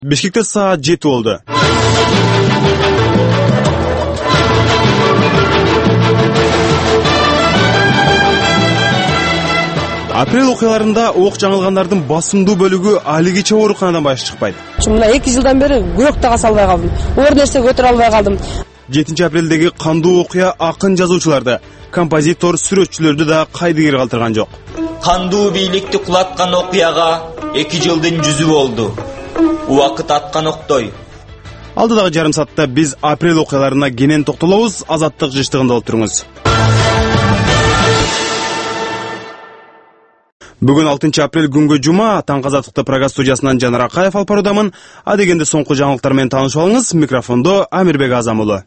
Бишкекте саат 7 болду. Апрель окуяларында ок жаңылгандардын басымдуу бөлүгү алигиче ооруканадан баш чыкпайт. Мына 2 жылдан бери күрөк тагас албай калдым. Оор нерсе көтөрө албай калдым. 7 апрелдеги кандуу окуя акын жазуучуларды, композитор, сүрөтчүлөрдү да кайдыгер калтырган жок. Кандуу бийликти кулаткан окуяга 2 жылдын жүзү болду. Убакыт аткан октой. Алдыдагы жарым саатта биз апрель окуяларына кенен токтолобуз. Азаттык жыштыгында болуп туруңуз. Бүгүн 6 апрель күнгө жума. Таң Азаттыкты программа студиясынан Жанар Акаев алып баруудамын. Адегенде соңку жаңылыктар менен таанышып алыңыз. Микрофондо Амирбек Азам уулу.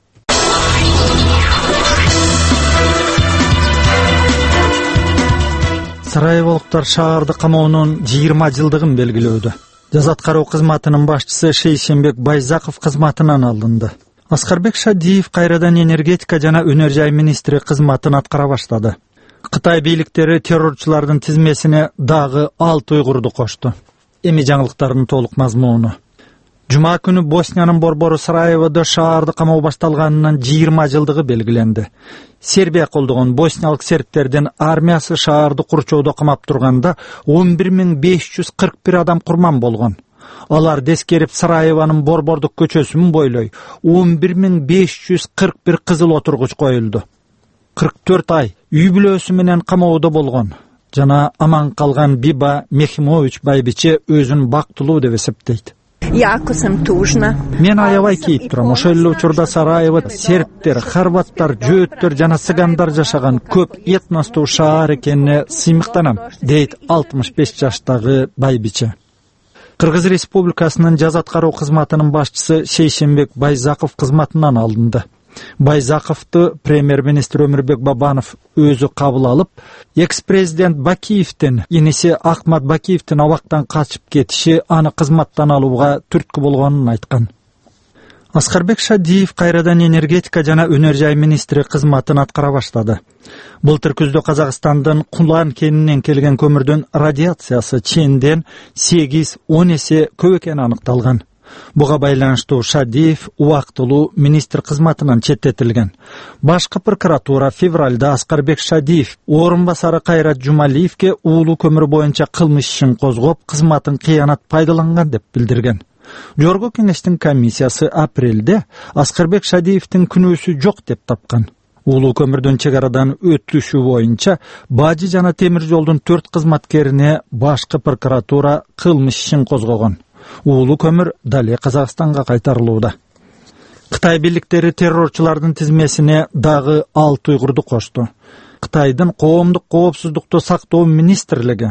Сараеволуктар шаарды камоонун 20 жылдыгын белгилөөдө. Жазаткаруу кызматынын башчысы Шейшенбек Байзаков кызматынан алынды. Аскарбек Шадиев кайрадан энергетика жана өнөр жай министри кызматын аткара баштады. Кытай бийликтери террорчулардын тизмесине дагы 6 уйгурду кошту. Эми жаңылыктардын толук мазмуну. Жума күнү Босниянын борбору Сараеводо шаарды камоо башталганынан 20 жылдыгы белгиленди. Сербия колдогон босниялык сербтердин армиясы шаарды курчоодо камап турганда 11541 адам курман болгон. Алар дескерип Сараевонун борбордук көчөсүн бойлой 11541 кызыл отургуч коюлду. 44 ай үй бүлөсү менен камоодо болгон жана аман калган Биба Мехимович байбиче өзүн бактылуу деп эсептейт. Мен аябай кейип турам. Ошол эле учурда Сараево сербтер, хорваттар, жөөттөр жана цыгандар жашаган көп этностуу шаар экенине сыймыктанам, дейт 65 жаштагы байбиче. Кыргыз Республикасынын жазаткаруу кызматынын башчысы Шейшенбек Байзаков кызматынан алынды. Байзаковду премьер-министр Өмүрбек Бабанов өзү кабыл алып, экс-президент Бакиевдин иниси Ахмат Бакиевдин абактан качып кетиши аны кызматтан алууга түрткү болгонун айткан. Аскарбек Шадиев кайрадан энергетика жана өнөр жай министри кызматын аткара баштады. Былтыр күздө Казакстандын Кулан кенинен келген көмүрдүн радиациясы ченден 8-10 эсе көп экени аныкталган. Буга байланыштуу Шадиев убактылуу министр кызматынан четтетилген. Башкы прокуратура февралда Аскарбек Шадиев орун басары Кайрат Жумалиевке уулуу көмүр боюнча кылмыш ишин козгоп, кызматын кыянат пайдаланган деп билдирген. Жогорку кеңештин комиссиясы апрелде Аскарбек Шадиевдин күнөөсү жок деп тапкан. Уулуу көмүрдүн чек арадан өтүшү боюнча Бажы жана темир жолдун 4 кызматкерине башкы прокуратура кылмыш ишин козгогон. Уулуу көмүр дале Казакстанга кайтарылууда. Кытай бийликтери террорчулардын тизмесине дагы 6 уйгурду кошту. Кытайдын коомдук коопсуздукту сактоо министрлиги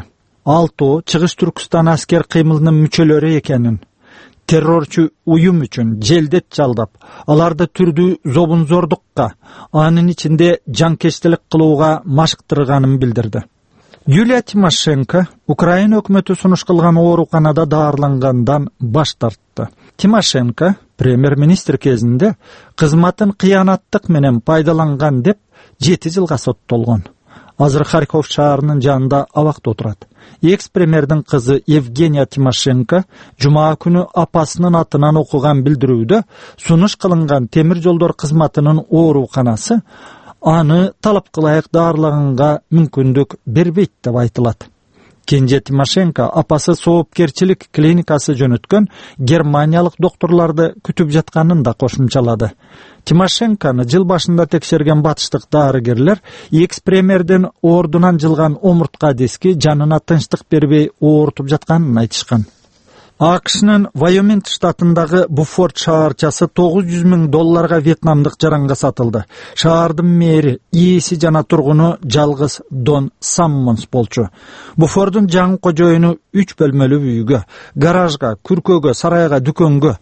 6 Чыгыш Түркүстан аскер кыймылынын мүчөлөрү экенин, террорчу уюм үчүн желдет жалдап, аларды түрдүү зобунзордукка, анын ичинде жанкечтилик кылууга машыктырганын билдирди. Юлия Тимошенко Украина өкмөтү сунуш кылган ооруканада даарылангандан баш тартты. Тимошенко премьер-министр кезинде кызматын кыянаттык менен пайдаланган деп 7 жылга соттолгон. Азыр Харьков шаарынын жанында абакта отурат. Экс-премьердин кызы Евгения Тимошенко жума күнү апасынын атынан окуган билдирүүдө сунуш кылынган темир жолдор кызматынын ооруканасы аны талап кылайык даарлаганга мүмкүндүк бербейт деп айтылат. Кенже Тимошенко апасы соопкерчилик клиникасы жөнөткөн германиялык докторлорду күтүп жатканын да кошумчалады. Тимошенкону жыл башында текшерген батыштык дарыгерлер экс-премьердин ордунан жылган омуртка диски жанына тынчтык бербей оорутуп жатканын айтышкан. АКШнын Вайоминг штатындагы Буфорд шаарчасы $900,000 вьетнамдык жаранга сатылды. Шаардын мэри, ээси жана тургуну жалгыз Дон Саммонс болчу. Буфордун жаңы кожоюну 3 бөлмөлүү үйгө, гаражга, күркөгө, сарайга, дүкөнгө,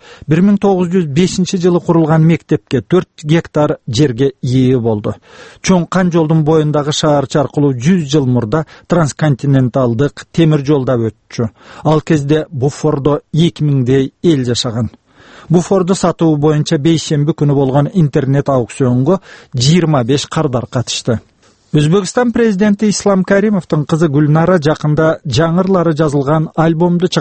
1905 жылы курулган мектепке 4 гектар жерге ээ болду. Чоң Кан жолдун боюндагы шаарча аркылуу 100 жыл мурда трансконтиненталдык темир жолда өтчү. Ал кезде Буфордо 2000дей эл жашаган. Буфорду сатуу боюнча бейшемби күнү болгон интернет аукционго 25 кардар катышты. Өзбекстан президенти Ислам Каримовдун кызы Гүлнара жакында жаңырлары жазылган альбомду чыгарат.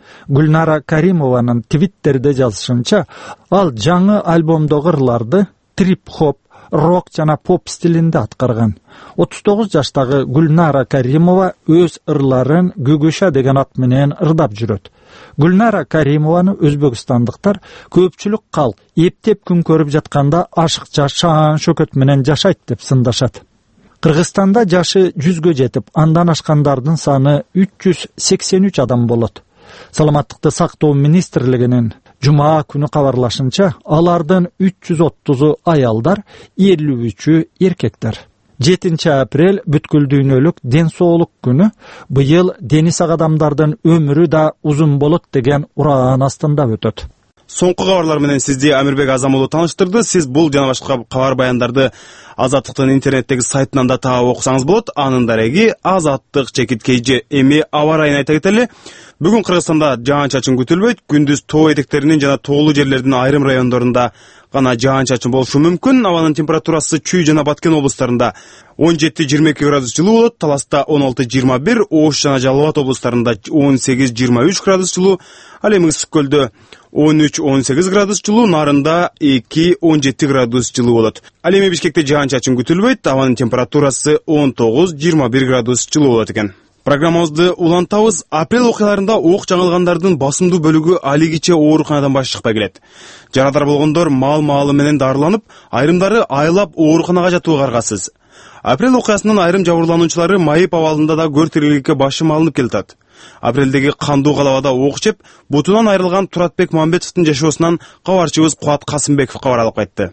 Гүлнара Каримованын Твиттерде жазышынча, ал жаңы альбомдогу ырларды трип-хоп, рок жана поп стилинде аткарган. 39 жаштагы Гүлнара Каримова өз ырларын Гүгүша деген ат менен ырдап жүрөт. Гүлнара Каримованы өзбекстандыктар көпчүлүк калк эптеп күн көрүп жатканда ашыкча шаан шөкөт менен жашайт деп сындашат. Кыргызстанда жашы 100гө жетип, андан ашкандардын саны 383 адам болот. Саламаттыкты сактоо министрлигинин жума күнү кабарлашынча, алардын 330-у аялдар, 53-ü эркектер. 7 апрель бүткүл дүйнөлүк ден соолук күнү. Быйыл дени сак адамдардын өмүрү да узун болот деген ураан астында өтөт. Соңку кабарлар менен сизди Амирбек Азам уулу тааныштырды. Сиз бул жана башка кабар баяндарды Азаттыктын интернеттеги сайтынан да таап окусаңыз болот. Анын дареги azattik.kj. Эми аба ырайын айта кетели. Бүгүн Кыргызстанда жаан-чачын күтүлбөйт. Күндүз тоо этектеринин жана тоолуу жерлердин айрым райондорунда гана жаан-чачын болушу мүмкүн. Абанын температурасы Чүй жана Баткен облустарында 17-22 градус жылуу болот. Таласта 16-21, Ош жана Жалал Абад облустарында 18-23 градус жылуу. Ал эми Ысык көлдө 13-18 градус жылуу, Нарында 2-17 градус жылуу болот. Ал эми Бишкекте жаан-чачын күтүлбөйт. Абанын температурасы 19-21 градус жылуу болот экен. Программабызды улантабыз. Апрель окуяларында ок жаңылгандардын басымдуу бөлүгү алигиче ооруканадан баш чыкпай келет. Жарадар болгондор мал-маалы менен дарыланып, айрымдары айлап ооруканага жатууга аргасыз. Апрель окуясынын айрым жабырлануучулары майып абалында да көр тириликке башым алынып келатат. Апрелдеги кандуу калабада ок жеп, бутунан айрылган Туратбек Мамбетовдун жашоосунан кабарчыбыз Куат Касымбеков кабар алып кайтты.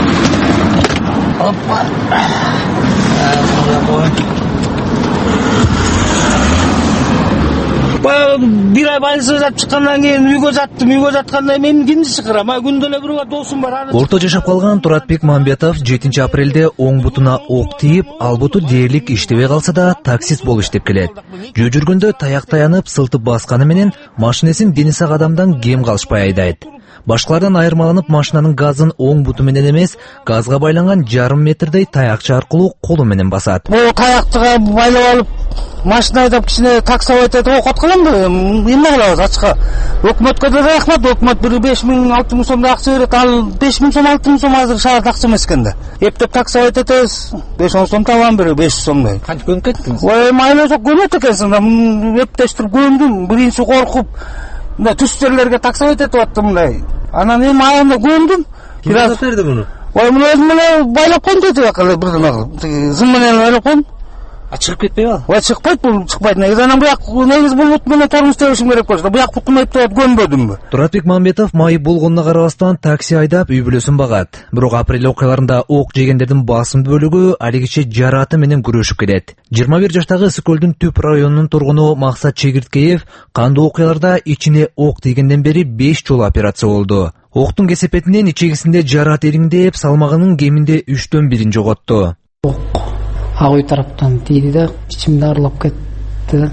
Bir ay больницага жатып чыккандан кийин үйгө жатканда мен кимди чакырам? Күндө эле бир досум бар. Орто жашап калган Туратбек Мамбетов 7 апрелде оң бутуна ок тийип, ал буту дээрлик иштебей калса да таксист болуп иштеп келет. Жөө жүргөндө таяк таянып, сылтып басканы менен машинесин дени сак адамдан кем калышпай айдайт. Башкалардан айырмаланып, машинанын газын оң буту менен эмес, газга байланган жарым метрдей таякчы аркылуу колу менен басат. Бул таяктыга байлап алып, машина айдап кичине таксовать этип окут кыламбы? Эмне кылабыз ачка? Өкмөткө да рахмат, өкмөт бир 5.000-6.000 сомдой акча берет. Ал 5.000 сом, 6.000 сом азыр шаарда акча эмес экен да. Эптеп таксовать этебиз, 5-10 сом табам, бир 500 сомдой. Канча көнүп кеттиңиз? Ой, майла жок көнөт экенсиң да. Эптештирип көндүм, биринчи коркуп, мындай түз жерлерге таксовать этип аттым мындай. Анан эми аягында көндүм. Ким айтып берди муну? Ой, муну өзүм эле байлап коюм деп акылы бирден зым менен байлап коюм. Чыгып кетпейби ал? Ой, чыкпайт, бул чыкпайт. Анан буяк негиз бул бут менен тормуз тебишим керек болчу. Буяк бутум эптеп көнбөдүмбү. Туратбек Мамбетов майып болгонуна карабастан такси айдап үй бүлөсүн багат. Бирок апрель окуяларында ок жегендердин басымдуу бөлүгү алигиче жараты менен күрөшүп келет. 21 жаштагы Ысык көлдүн Түп районунун тургуну Максат Чегирткеев кандуу окуяларда ичине ок тийгенден бери 5 жолу операция болду. Октун кесепетинен ичегисинде жарат эриңдеп, салмагынын кеминде 3төн 1 жоготту. Ак үй тараптан тийди да, ичимде арылып кетти.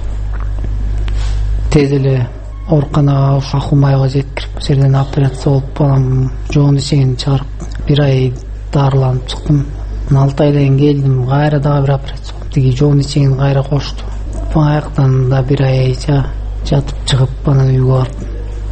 Тез эле ооруканага Акумайга жеткирип, жерден операция болуп, балам жоон ичегин чыгарып, 1 ай дарыланып чыктым. 6 айдан кийин келдим, кайра дагы бир операция болуп, тиги жоон ичегин кайра кошту. Аяктан да 1 ай жатып чыгып, анан үйгө бардым.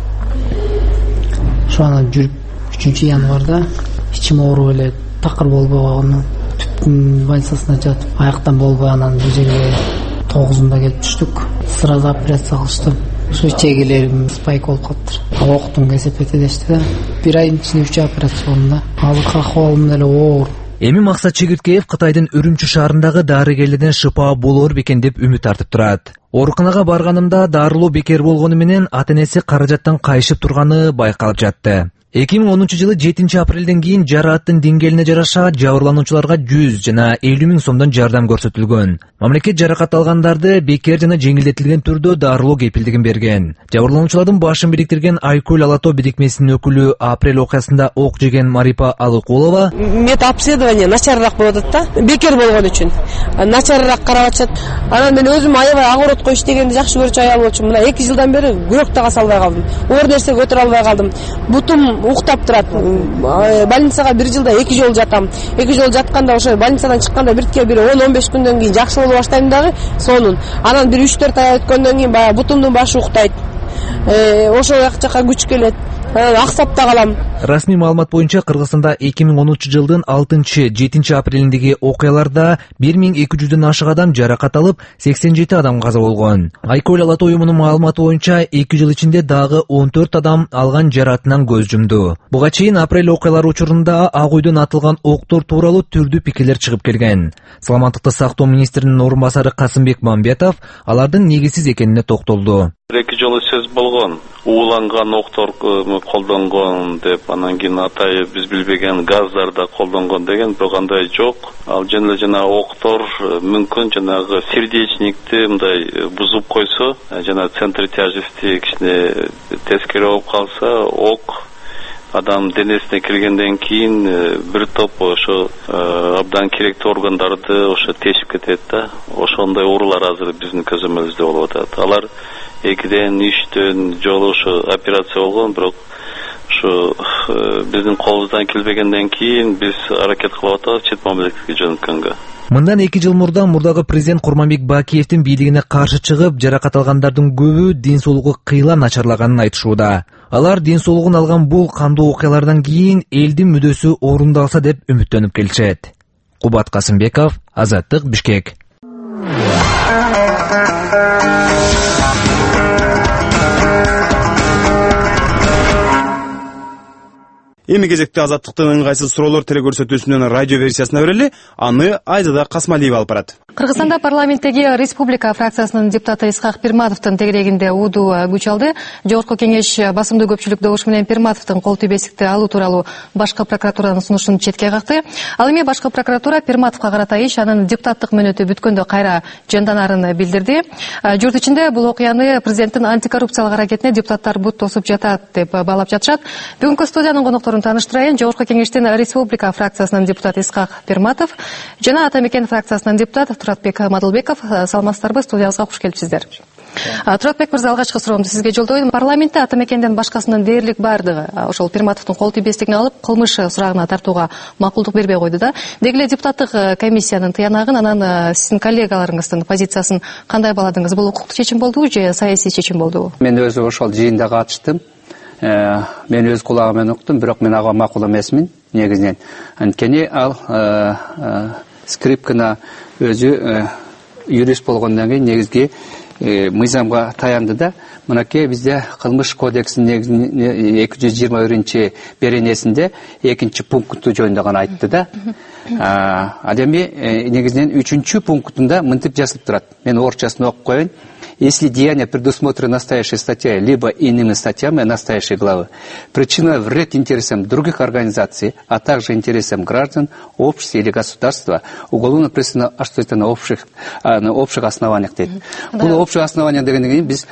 Şu an жүрүп 3 январда ичим ооруп эле такыр болбой Түптүн больницасына жатып, аяктан болбой анан бул жерге 9-унда келип түштүк. Сразу операция кылышты. Şu ичегилерим спайк болуп калыптыр. Октун кесепети дешти да. 1 айдын ичинде 3 операция болдум да. Азыркы акыбалым эле оор. Эми Максат Чегирткеев Кытайдын Үрүмчү шаарындагы дарыгерлерден шыпа болор бекен деп үмүт артып турат. Ооруканага барганымда дарылоо бекер болгону менен ата-энеси каражаттан кайышып турганы байкалып жатты. 2010 жылы 7 апрелден кийин жарааттын деңгээлине жараша жабырлануучуларга 100 жана 50 000 сомдон жардам көрсөтүлгөн. Мамлекет жаракат алгандарды бекер жана жеңилдетилген түрдө дарылоо кепилдигин берген. Жабырлануучулардын башын бириктирген Айкөл Алато бирикмесинин өкүлү апрель окуясында ок жеген Марипа Алыкулова медобследование начарыраак болуп атат да, бекер болгон үчүн. Начарыраак карап атышат. Анан мен өзүм аябай огородко иштегенди жакшы көрчү аял болчумун. Мына 2 жылдан бери күрөк дагы салбай калдым. Оор нерсе көтөрө албай калдым. Бутум уктап турат. Больницага 1 жылда 2 жолу жатам. 2 жолу жатканда ошо больницадан чыкканда биртке бир 10-15 күндөн кийин жакшы боло баштайм дагы сонун. Анан бир 3-4 ай өткөндөн кийин баягы бутумдун башы уктайт. ошол жака күч келет, аксап да калам. Расмий маалымат боюнча Кыргызстанда 2013 жылдын 6-7 апрелиндеги окуяларда 1200дөн ашык адам жаракат алып, 87 адам каза болгон. Айкөл Алат уюмунун маалыматы боюнча 2 жыл ичинде дагы 14 адам алган жаратынан көз жумду. Буга чейин апрель окуялары учурунда Ак үйдөн атылган октор тууралуу түрдүү пикирлер чыгып келген. Саламаттыкты сактоо министринин орун басары Касымбек Мамбетов алардын негизсиз экенине токтолду. 2 жолу сөз болгон, ууланган октор колдонгон деп, анан кийин атайы биз билбеген газдар да колдонгон деген, бирок андай жок. Ал жана октор мүмкүн жанагы сердечникти мындай бузуп койсо, жана центр тяжести кичине тескери болуп калса, ок адам денесине киргенден кийин бир топ ошо абдан керектүү органдарды ошо тешип кетет да. Ошондой оорулар азыр биздин көзөмөлүбүздө болуп атат. Алар 2-3 жолу ошо операция болгон, бирок ошо биздин колубуздан келбегенден кийин биз аракет кылып атабыз чет мамлекетке жөнөткөнгө. Мындан 2 жыл мурдагы президент Курманбек Бакиевдин бийлигине каршы чыгып, жаракат алгандардын көбү ден соолугу кыйла начарлаганын айтышууда. Алар ден соолугун алган бул кандуу окуялардан кийин элдин мүдөсү орундалса деп үмүттөнүп келишет. Кубат Касымбеков, Азаттык, Бишкек. Эми кезекте Азаттыктын ыңгайсыз суроолор телекөрсөтүүсүнүн радио версиясына берели. Аны Айзада Касмалиева алып барат. Кыргызстанда парламенттеги Республика фракциясынын депутаты Исхак Пирматовдун тегерегинде уудуу күч алды. Жогорку кеңеш басымдуу көпчүлүк добуш менен Пирматовдун кол тийбестикти алуу тууралуу башкы прокуратуранын сунушун четке какты. Ал эми башкы прокуратура Пирматовго карата иш анын депутаттык мөөнөтү бүткөндө кайра жанданарын билдирди. Журт ичинде бул окуяны президенттин антикоррупциялык аракетине депутаттар бут тосуп жатат деп баалап жатышат. Бүгүнкү студиянын конокторун таныштырайын. Жогорку кеңештин Республика фракциясынын депутаты Исхак Пирматов жана Атамекен фракциясынын депутаты Туратбек Мадылбеков. Саламатсыздарбы, студиябызга куш келипсиздер. Туратбек мырза, алгачкы суроомду сизге жолдойм. Парламентте Атамекенден башкасынын дээрлик бардыгы ошол Пирматовдун кол тийбестигин алып, кылмыш сурагына тартууга макулдук бербей койду да. Деги эле депутаттык комиссиянын тыянагын, анан сиздин коллегаларыңыздын позициясын кандай бааладыңыз? Бул укуктук чечим болдубу же саясий чечим болдубу? Мен өзү ошол жыйында катыштым. Мен өз кулагыммен уктум, бирок мен ага макул эмесмин негизинен. Анткени ал скрипкана өзү юрист болгондон кийин негизги мыйзамга таянды да. Мынакей бизде кылмыш кодексинин 221 беренесинде 2 пункту жөнүндө гана айтты да. Ал эми негизинен 3 пунктунда мынтип жазылып турат. Мен орусчасын окуп коеюн. Если деяние предусмотрено настоящей статьей, либо иными статьями настоящей главы, причина вред интересам других организаций, а также интересам граждан, общества или государства, уголовно преследовано, а что это на общих основаниях. Бұл общих основаниях дегенден кийин биз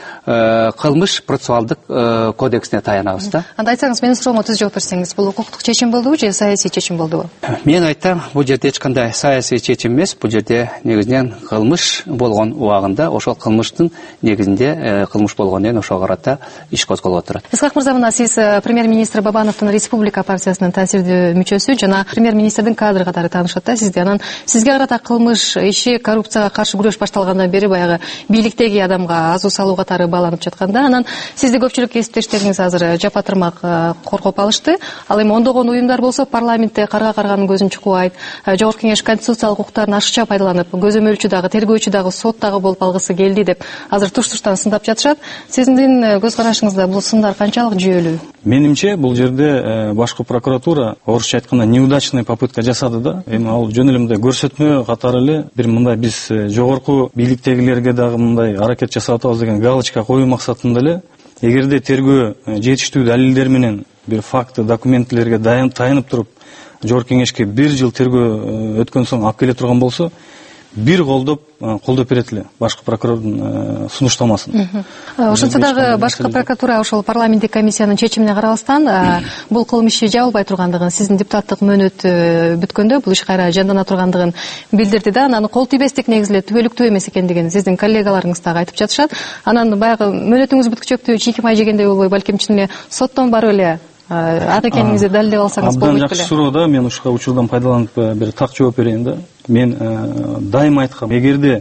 кылмыш процессуалдык кодексине таянабыз да. Анда айтсаңыз, менин суроомо түз жооп берсеңиз, бул укуктук чечим болдубу же саясий чечим болдубу? Мен айтам, бул жерде эч кандай саясий чечим эмес, бул жерде негизинен кылмыш болгон убагында ошол кылмыштын негизинде кылмыш болгондон кийин ошого карата иш козголуп отурат. Исхак мырза, мына сиз премьер-министр Бабановдун Республика партиясынын таасирдүү мүчөсү жана премьер-министрдин кадр катары таанышат да сизди. Анан сизге карата кылмыш иши, коррупцияга каршы күрөш башталгандан бери баягы бийликтеги адамга азуу салуу катары бааланып жатканда, анан сизди көпчүлүк кесиптештериңиз азыр жапа-тырмак коргоп алышты. Ал эми ондогон уюмдар болсо парламентте карганын көзүн чукубайт, жогорку кеңеш конституциялык укуктарын ашыкча пайдаланып, көзөмөлчү дагы, тергөөчү дагы, сот дагы болуп алгысы келди деп азыр туш-туштан сындап жатышат. Сиздин көз карашыңызда бул сындар канчалык жүйөлүү? Менимче бул жерде башкы прокуратура орусча айтканда неудачный попытка жасады да. Эми ал жөн эле мындай көрсөтмө катары эле бир мындай биз жогорку бийликтегилерге дагы мындай аракет жасап атабыз деген галочка коюу максатында эле, эгерде тергөө жетиштүү далилдер менен бир факты, документлерге таянып туруп жогорку кеңешке 1 жыл тергөө өткөн соң алып келе турган болсо, бир колдоп берет эле башкы прокурордун сунуштамасын. Ошонсо дагы башкы прокуратура ошол парламенттик комиссиянын чечимине карабастан бул кылмыш иши жабылбай тургандыгын, сиздин депутаттык мөөнөт бүткөндө бул иш кайра жандана тургандыгын билдирди да. Анан кол тийбестик негизи эле түбөлүктүү эмес экендигин сиздин коллегаларыңыз дагы айтып жатышат. Анан баягы мөөнөтүңүз бүткүчөктү чийки май жегендей болбой, балким чын эле соттон барып эле ак экениңизди далилдеп алсаңыз болбойт беле? Абдан жакшы суроо да. Мен ушуга учурдан пайдаланып бир так жооп берейин да. Мен дайыма айткам, эгерде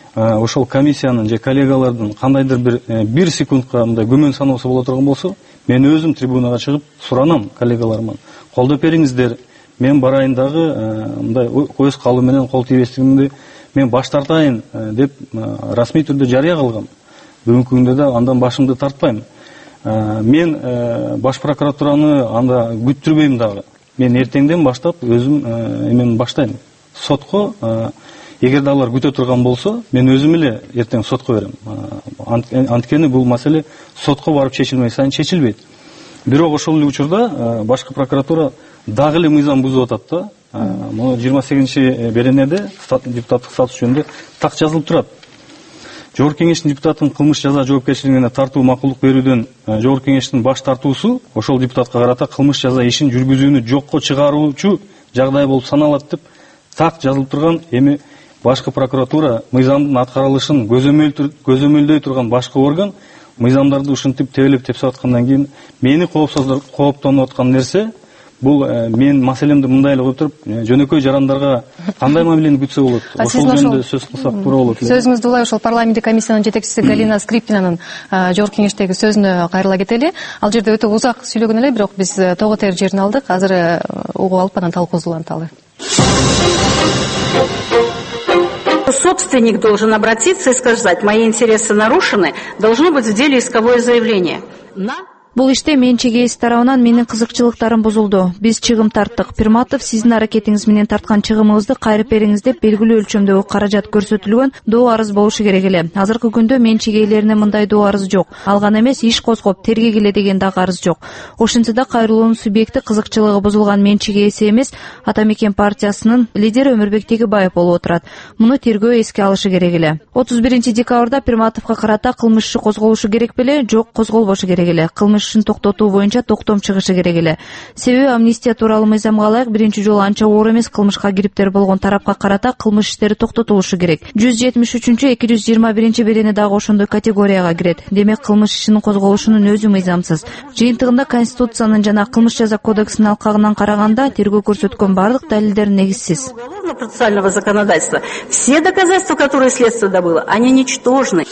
ошол комиссиянын же коллегалардын кандайдыр бир секундка мындай күмөн саноосу боло турган болсо, мен өзүм трибунага чыгып суранам коллегаларыман. Колдоп бериңиздер, мен барайын дагы мындай көз калуу менен кол тийбестигимди мен баш тартайын деп расмий түрдө жарыя кылгам. Бүгүнкү күндө да андан башымды тартпайм. Мен баш прокуратураны анда күттүрбөйм дагы. Мен эртеңден баштап өзүм эмени баштайм. Сотко эгер да алар күтө турган болсо, мен өзүм эле эртең сотко берем. Анткени бул маселе сотко барып чечилмей сайын чечилбейт. Бирок ошол эле учурда башкы прокуратура дагы эле мыйзам бузуп атат да. Мына 28 беренеде депутаттык статус жөнүндө так жазылып турат. Жогорку кеңештин депутаттын кылмыш жаза жоопкерчилигине тартуу макулдук берүүдөн Жогорку кеңештин баш тартуусу ошол депутатка карата кылмыш жаза ишин жүргүзүүнү жокко чыгаруучу жагдай болуп саналат деп так жазылып турган. Эми башкы прокуратура мыйзамдын аткарылышын көзөмөлдөй турган башкы орган мыйзамдарды ушинтип тебелеп тепсип аткандан кийин мени кооптонуп аткан нерсе бул мен маселемди мындай эле коюп туруп жөнөкөй жарандарга кандай мамилени күтсө болот, ошол жөнүндө сөз кылсак туура болот. Сөзүңүздү улай ошол парламенттик комиссиянын жетекчиси Галина Скрипкинанын жогорку кеңештеги сөзүнө кайрыла кетели. Ал жерде өтө узак сүйлөгөн эле, бирок биз того тер жерин алдык. Азыр угуп алып анан талкуусу уланталы. Собственник должен обратиться и сказать: мои интересы нарушены, должно быть в деле исковое заявление. Бул иште менчик ээси тарабынан менин кызыкчылыктарым бузулду. Биз чыгым тарттык. Пирматов сиздин аракетиңиз менен тарткан чыгымыңызды кайрып бериңиз деп белгилүү өлчөмдөгү каражат көрсөтүлгөн доо арыз болушу керек эле. Азыркы күндө менчик ээлерине мындай доо арыз жок. Алган эмес, иш козгоп тергегиле деген дагы арыз жок. Ошентсе да кайрылуунун субъекти кызыкчылыгы бузулган менчик ээси эмес, Ата Мекен партиясынын лидери Өмүрбек Тегибаев болуп отурат. Муну тергөө эске алышы керек эле. 31 декабрда Пирматовго карата кылмыш иши козголушу керек беле, жок козголбошу керек эле. Кылмыш токтотуу боюнча токтом чыгышы керек эле. Себеби амнистия тууралуу мыйзамга ылайык биринчи жолу анча оор эмес кылмышка кириптер болгон тарапка карата кылмыш иштери токтотулушу керек. 173-221 берене дагы ошондой категорияга кирет. Демек кылмыш ишинин козголушунун өзү мыйзамсыз. Жыйынтыгында Конституциянын жана кылмыш жаза кодексинин алкагынан караганда тергөө көрсөткөн бардык далилдер негизсиз. Процессуального законодательства. Все доказательства, которые следствие добыло, они ничтожны.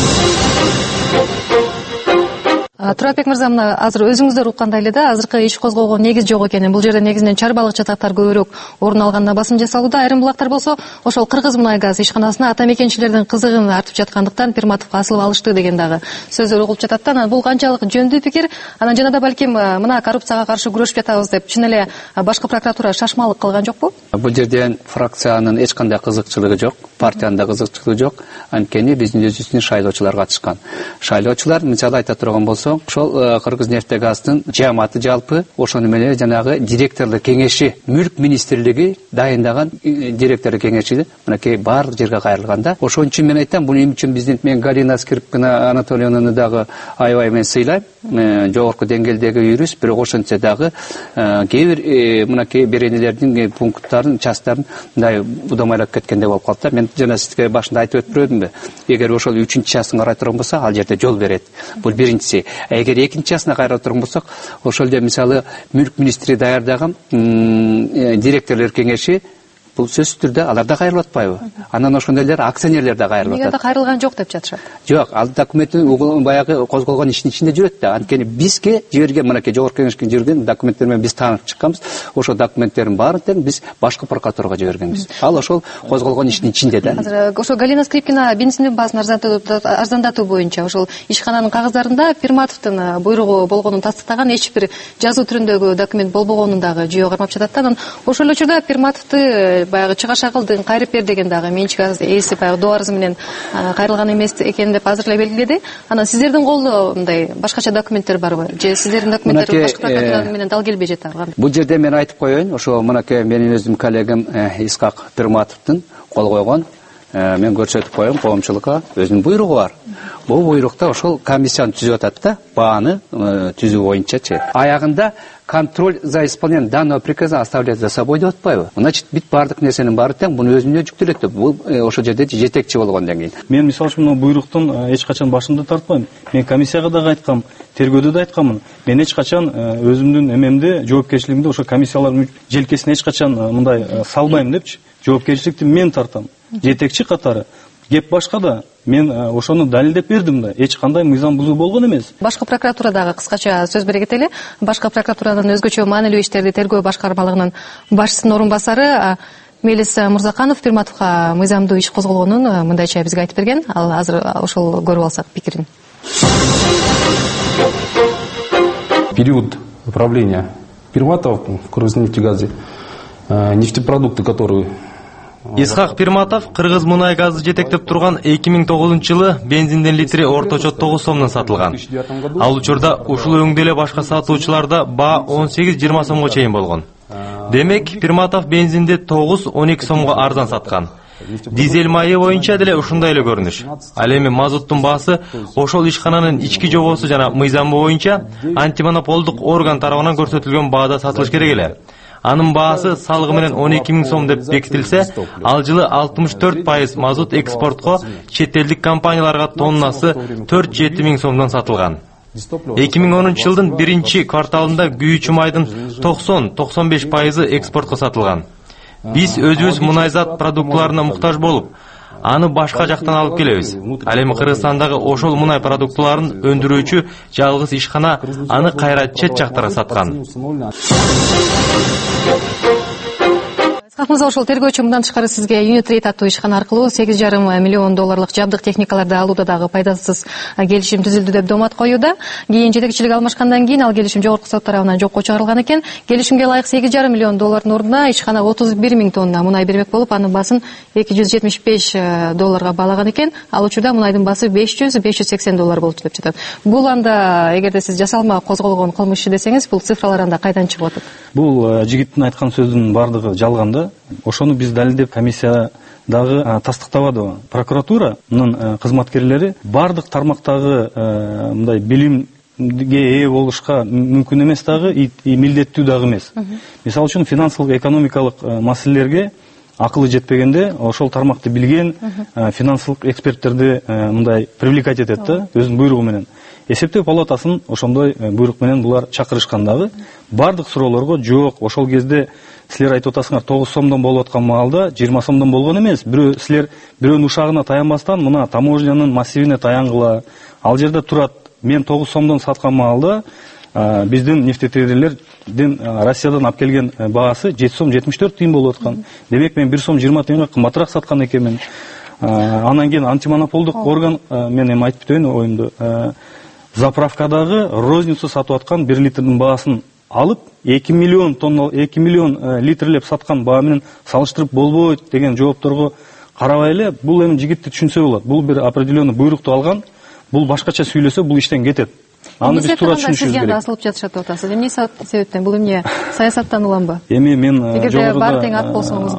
Турапбек мырза, мына азыр өзүңүздөр уккандай эле да, азыркы иш козголгон негиз жок экенин, бул жерде негизинен чарбалык чатактар көбүрөөк орун алганына басым жасалууда. Айрым булактар болсо ошол Кыргыз мунай газ ишканасына ата мекенчилердин кызыгын артып жаткандыктан Пирматовго асылып алышты деген дагы сөздөр угулуп жатат да. Анан бул канчалык жөндүү пикир? Анан жана да балким мына коррупцияга каршы күрөшүп жатабыз деп чын эле башкы прокуратура шашмалык кылган жокпу? Бул жерден фракциянын эч кандай кызыкчылыгы жок, партиянын да кызыкчылыгы жок. Анткени биздин өзүбүздүн шайлоочулар катышкан. Шайлоочулар мисалы айта турган болсо, ошол Кыргызнефтегаздын жааматы жалпы ошону менен жанагы директорлор кеңеши, мүлк министрлиги дайындаган директорлор кеңеши мынакей баардык жерге кайрылган да. Ошон үчүн мен айтам, бул эмне үчүн биздин мен Галина Скрипкина Анатольевнаны дагы аябай мен сыйлайм. Жогорку деңгээлдеги юрист, бирок ошентсе дагы кээ бир мынакей беренелердин пункттарын, частарын мындай удамайлап кеткендей болуп калды. Мен жана сизге башында айтып өтпөдүмбү? Эгер ошол 3-частын карай турган болсо, ал жерде жол берет. Бул биринчиси. Эгер экинчисине кайра турган болсок, ошол жерде мисалы мүлк министри даярдаган директорлор кеңеши бул сөзсүз түрдө алар да кайрылып атпайбы? Анан ошондой эле акционерлер да кайрылып атат. Неге да кайрылган жок деп жатышат? Жок, ал документтин баягы козголгон иштин ичинде жүрөт да. Анткени бизге жиберген мынакей жогорку кеңешке жиберген документтер менен биз таанып чыкканбыз. Ошол документтердин баарын тең биз башкы прокуратурага жибергенбиз. Ал ошол козголгон иштин ичинде да. Азыр ошо Галина Скрипкина бензиндин баасын арзандатуу боюнча ошол ишкананын кагаздарында Пирматовдун буйругу болгонун тастыктаган эч бир жазуу түрүндөгү документ болбогонун дагы жүйө кармап жатат да. Анан ошол эле учурда Пирматовду баягы чыгаша кылдың кайрып бер деген дагы менчик ээси баягы доо арызы менен кайрылган эмес экен деп азыр эле белгиледи. Анан сиздердин колдо мындай башкача документтер барбы? Же сиздердин документтер башка прокуратура менен дал келбей жатабы? Бул жерде мен айтып коеюн, ошо мынакей менин өзүм коллегам Исхак Пирматовдун кол койгон мен көрсөтүп коем коомчулукка өзүнүн буйругу бар. Бул буйрукта ошол комиссияны түзүп атат да, бааны түзүү боюнчачы. Аягында контроль за исполнением данного приказа оставляет за собой деп атпайбы? Значит, бит бардык нерсенин баары тең муну өзүнө жүктөлөт деп. Бул ошол жерде жетекчи болгондон кийин. Мен мисалы үчүн мына буйруктун эч качан башымды тартпайм. Мен комиссияга да айткам, тергөөдө да айткаммын. Мен эч качан өзүмдүн эмемди, жоопкерчилигимди ошо комиссиялардын желкесине эч качан мындай салбайм депчи. Жоопкерчиликти мен тартам. Жетекчи катары кеп башка да. Мен ошону далилдеп бердим да. Эч кандай мыйзам бузуу болгон эмес. Башкы прокуратурадагы кыскача сөз бере кетели. Башкы прокуратуранын өзгөчө маанилүү иштерди тергөө башкармалыгынын башчысынын орун басары Мелис Мурзаканов Пирматовго мыйзамдуу иш козголгонун мындайча бизге айтып берген. Ал азыр ошол көрүп алсак пикирин. Период управления Пирматов в Кыргыз-нефтегазе, нефтепродукты, которые... Исхак Пирматов Кыргыз мунай газы жетектеп турган 2009-жылы бензиндин литри орточо 9 сомдон сатылган. Ал учурда ушул өңдө эле башка сатуучуларда баа 18-20 сомго чейин болгон. Демек, Пирматов бензинди 9-12 сомго арзан саткан. Дизель майы боюнча деле ушундай эле көрүнүш. Ал эми мазуттун баасы ошол ишкананын ички жобосу жана мыйзамы боюнча антимонополдук орган тарабынан көрсөтүлгөн баада сатылыш керек эле. Анын баасы салыгы менен 12 000 сом деп бекитилсе, ал жылы 64% мазут экспортко чет элдик компанияларга тоннасы 4-7 000 сомдон сатылган. 2010 жылдын биринчи кварталында күйүүчү майдын 90-95% экспортко сатылган. Биз өзүбүз мунайзат продуктларына муктаж болуп, аны башка жактан алып келебиз. Ал эми Кыргызстандагы ошол мунай продуктларын өндүрүүчү жалгыз ишкана аны кайра чет жактарга саткан. Исхак ошол тергөөчү мындан тышкары сизге Unitrade аттуу ишкана аркылуу $8,5 миллион жабдык техникаларды алууда дагы пайдасыз келишим түзүлдү деп домат коюуда. Кийин жетекчилик алмашкандан кийин ал келишим жогорку сот тарабынан жокко чыгарылган экен. Келишимге ылайык $8,5 миллион ордуна ишкана 31 000 тонна мунай бермек болуп, анын баасын $275 баалаган экен. Ал учурда мунайдын баасы $500-580 болчу деп жатат. Бул анда эгерде сиз жасалма козголгон кылмыш десеңиз, бул цифралар анда кайдан чыгып атат? Бул жигиттин айткан сөзүнүн бардыгы жалган да. Ошону биз далилдеп комиссиядагы тастыктабады. Прокуратуранын кызматкерлери бардык тармактагы мындай билимге ээ болушка мүмкүн эмес дагы, милдеттүү дагы эмес. Мисалы үчүн финансылык экономикалык маселелерге акылы жетпегенде ошол тармакты билген финансылык эксперттерди мындай привлекать этет да, өзүнүн буйругу менен. Эсептөө палатасынын ошондой буйрук менен булар чакырышкандагы бардык суроолорго жок. Ошол кезде силер айтып атасыңар 9 сомдон болуп аткан маалда 20 сомдон болгон эмес. Силер бирөөнүн ушагына таянбастан мына таможнянын массивине таянгыла. Ал жерде турат. Мен 9 сомдон саткан маалда биздин нефтетрейдерлердин Россиядан алып келген баасы 7 сом 74 тыйын болуп аткан. Демек мен 1 сом 20 тыйынга кымбатыраак саткан экенмин. Анан кийин антимонополдук орган, мен эми айтып өтөйүн оюмду, заправкадагы розницу сатып аткан 1 литрдин баасын алып 2 миллион литрлеп саткан баа менен салыштырып болбойт деген жоопторго карабай эле, бул эми жигитти түшүнсө болот. Бул бир определенный буйрукту алган, бул башкача сүйлөсө бул иштен кетет. Аны биз туура түшүнүшүбүз керек. Сизге асылып жатышат деп атасыз. Эмне себептен? Бул эмне саясаттан уламбы? Эми мен жогоруда бар тең ат болсоңуз,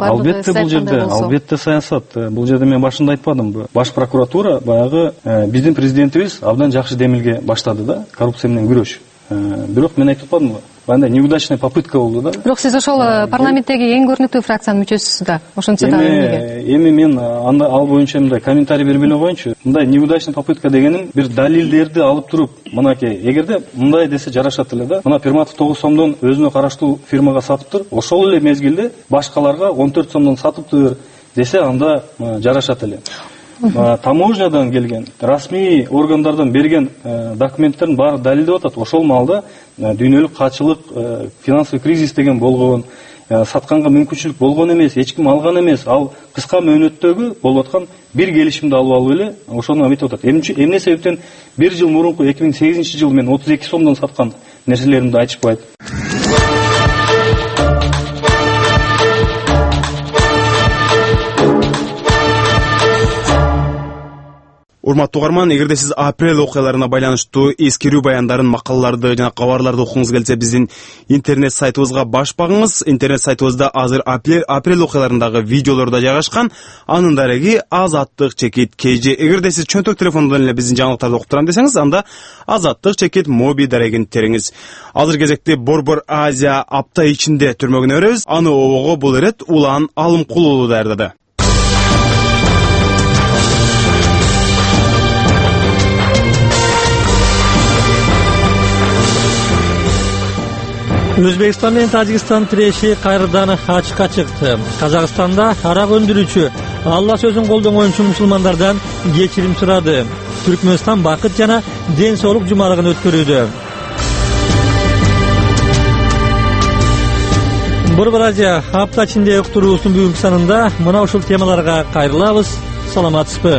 албетте саясат. Бул жерде мен башында айтпадымбы? Баш прокуратура баягы биздин президентибиз абдан жакшы демилге баштады да, коррупция менен күрөш. Бирок мен айтып атпадымбы? Банда неудачная попытка болду да. Бирок сиз ошол парламенттеги эң көрүнүктүү фракциянын мүчөсүсүз да. Ошончо да эмнеге? Эми мен ал боюнча мындай комментарий берип эле коеюнчу. Мындай неудачная попытка дегеним бир далилдерди алып туруп, мынакей, эгерде мындай десе жарашат эле да. Мына Пирматов 9 сомдон өзүнө караштуу фирмага сатыптыр. Ошол эле мезгилде башкаларга 14 сомдон сатыптыр десе, анда жарашат эле. Таможнядан келген, расмий органдардан берген документтердин баары далилдеп атат. Ошол маалда дүйнөлүк качылык, финансовый кризис деген болгон, сатканга мүмкүнчүлүк болгон эмес, эч ким алган эмес. Ал кыска мөөнөттөгү болуп аткан бир келишимди алып алып эле ошону айтып атат. Эмне себептен 1 жыл мурунку 2008-жылы мен 32 сомдон саткан нерселеримди айтышпайт? Урматтуу угарман, эгерде сиз апрель окуяларына байланыштуу эскерүү баяндарын, макалаларды жана кабарларды окугуңуз келсе, биздин интернет сайтыбызга баш багыңыз. Интернет сайтыбызда азыр апрель окуяларындагы видеолор да жайгашкан. Анын дареги azаттык-kg. Эгерде сиз чөнтөк телефондон эле биздин жаңылыктарды окуп турам десеңиз, анда azаттык-kg моби дарегин териңиз. Азыр кезекте Борбор Азия апта ичинде түрмөгүнө беребиз. Аны обого бул ирет Улан Алымкул уулу даярдады. Өзбекстан менен Тажикстан тиреши кайрадан ачыкка чыкты. Казакстанда арак өндүрүүчү Алла сөзүн колдогончу мусулмандардан кечирим сурады. Түркмөнстан бакыт жана ден соолук жумалыгын өткөрүүдө. Бурбаража апта ичинде уктуруусунун бүгүнкү санында мына ушул темаларга кайрылабыз. Саламатсызбы?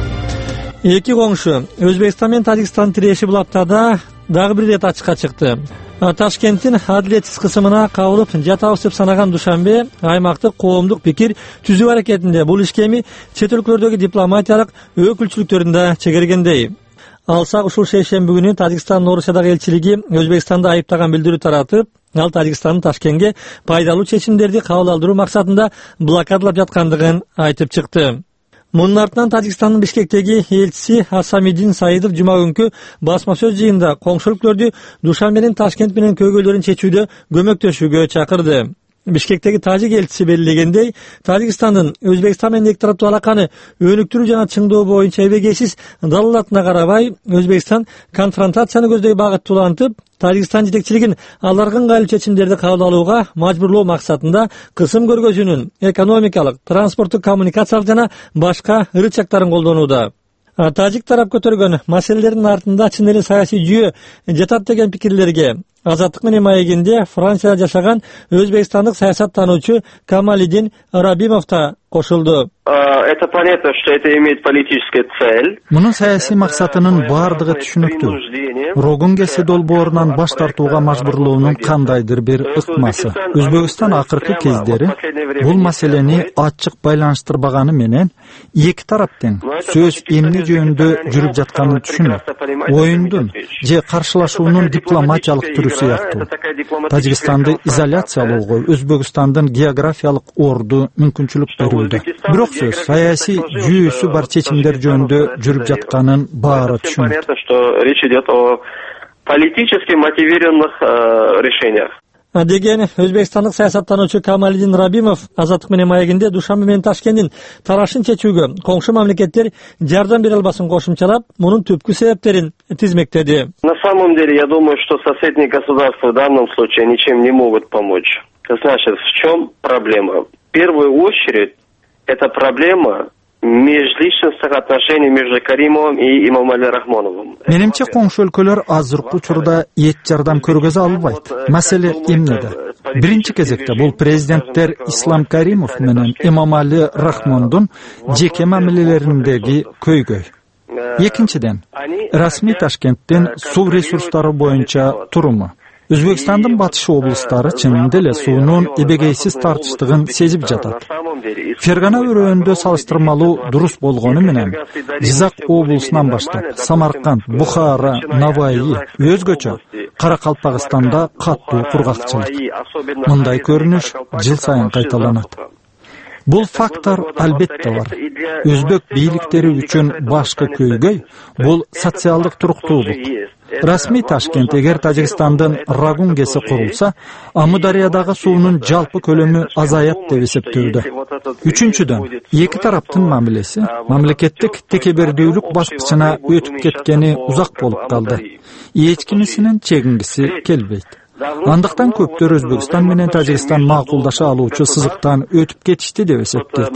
Эки коңшу Өзбекстан менен Тажикстан тиреши бул аптада дагы бир рет ачыкка чыкты. Ташкенттин адилетсиз кысымына кабылып жатабыз деп санаган Душанбе аймактык коомдук пикир түзүү аракетинде бул ишке эми чет өлкөлөрдөгү дипломатиялык өкүлчүлүктөрүндө чегергендей. Алсак ушул шейшемби күнү Тажикстандын Орусиядагы элчилиги Өзбекстанды айыптаган билдирүү таратып, ал Тажикстандын Ташкентке пайдалуу чечимдерди кабыл алдыруу максатында блокадалап жаткандыгын айтып чыкты. Мунун артынан Тажикстандын Бишкектеги элчиси Асамиддин Саидов жума күнкү басма сөз жыйынында коңшу өлкөлөрдү Душан менен Ташкент менен көйгөйлөрүн чечүүдө көмөктөшүүгө чакырды. Бишкектеги тажик элчиси белгилегендей, Тажикстандын Өзбекстан менен эки тараптуу алаканы өнүктүрүү жана чыңдоо боюнча эбегейсиз далалатына карабай, Өзбекстан конфронтацияны көздөй багыттуулантып, Тажикстан жетекчилигин аларга ыңгайлуу чечимдерди кабыл алууга мажбурлоо максатында кысым көргөзүүнүн экономикалык, транспорттук, коммуникациялык жана башка ырычактарын колдонууда. Тажик тарап көтөргөн маселелердин артында чын эле саясий жүйө жатат деген пикирлерге Азаттык менен маегинде Францияда жашаган өзбекстандык саясаттануучу Камалиддин Рабимов да кошулду. Это понятно, что это имеет политическая цель. Мунун саясий максатынын бардыгы түшүнүктүү. Рогунгеси долбоорунан баш тартууга мажбурлоонун кандайдыр бир ыкмасы. Өзбекстан акыркы кездери бул маселени ачык байланыштырбаганы менен эки тараптын сөз эмне жөнүндө жүрүп жатканын түшүнөт. Оюндун же каршылашуунун дипломатиялык түрү сыяктуу. Тажикстанды изоляциялоого Өзбекстандын географиялык орду мүмкүнчүлүк берүүдө. Бирок сөз саясий жүйөсү бар чечимдер жөнүндө жүрүп жатканын баары түшүнөт. Понятно, что речь идет о политически мотивированных решениях. Деген өзбекстандык саясаттануучу Камалиддин Рабимов Азаттык менен маегинде Душанбе менен Ташкенттин тарашын чечүүгө коңшу мамлекеттер жардам бере албасын кошумчалап, мунун түпкү себептерин тизмектеди. На самом деле, я думаю, что соседние государства в данном случае ничем не могут помочь. Значит, в чем проблема? В первую очередь, это проблема межличностных отношений между Каримовым и Эмомали Рахмоновым. Менимче коңшу өлкөлөр азыркы учурда эч жардам көргөзө албайт. Маселе эмнеде? Биринчи кезекте бул президенттер Ислам Каримов менен Эмомали Рахмондун жеке мамилелериндеги көйгөй. Экинчиден, расмий Ташкенттин суу ресурстары боюнча туруму. Өзбекстандын батыш облустары чынында эле суунун эбегейсиз тартыштыгын сезип жатат. Фергана өрөөнүндө салыштырмалуу дурус болгону менен Жизак облусунан баштап Самарканд, Бухара, Наваи, өзгөчө Каракалпакстанда каттуу кургакчылык. Мындай көрүнүш жыл сайын кайталанат. Бул фактор албетте бар. Өзбек бийликтери үчүн башкы көйгөй бул социалдык туруктуулук. Расмий Ташкент эгер Тажикстандын Рагунгеси курулса, Амудариядагы суунун жалпы көлөмү азаят деп эсептөөдө. Үчүнчүдөн, эки тараптын мамилеси мамлекеттик текебердүүлүк баскычына өтүп кеткени узак болуп калды. Эч кимисинин чегингиси келбейт. Андыктан көптөр Өзбекстан менен Тажикстан макулдаша алуучу сызыктан өтүп кетишти деп эсептейт.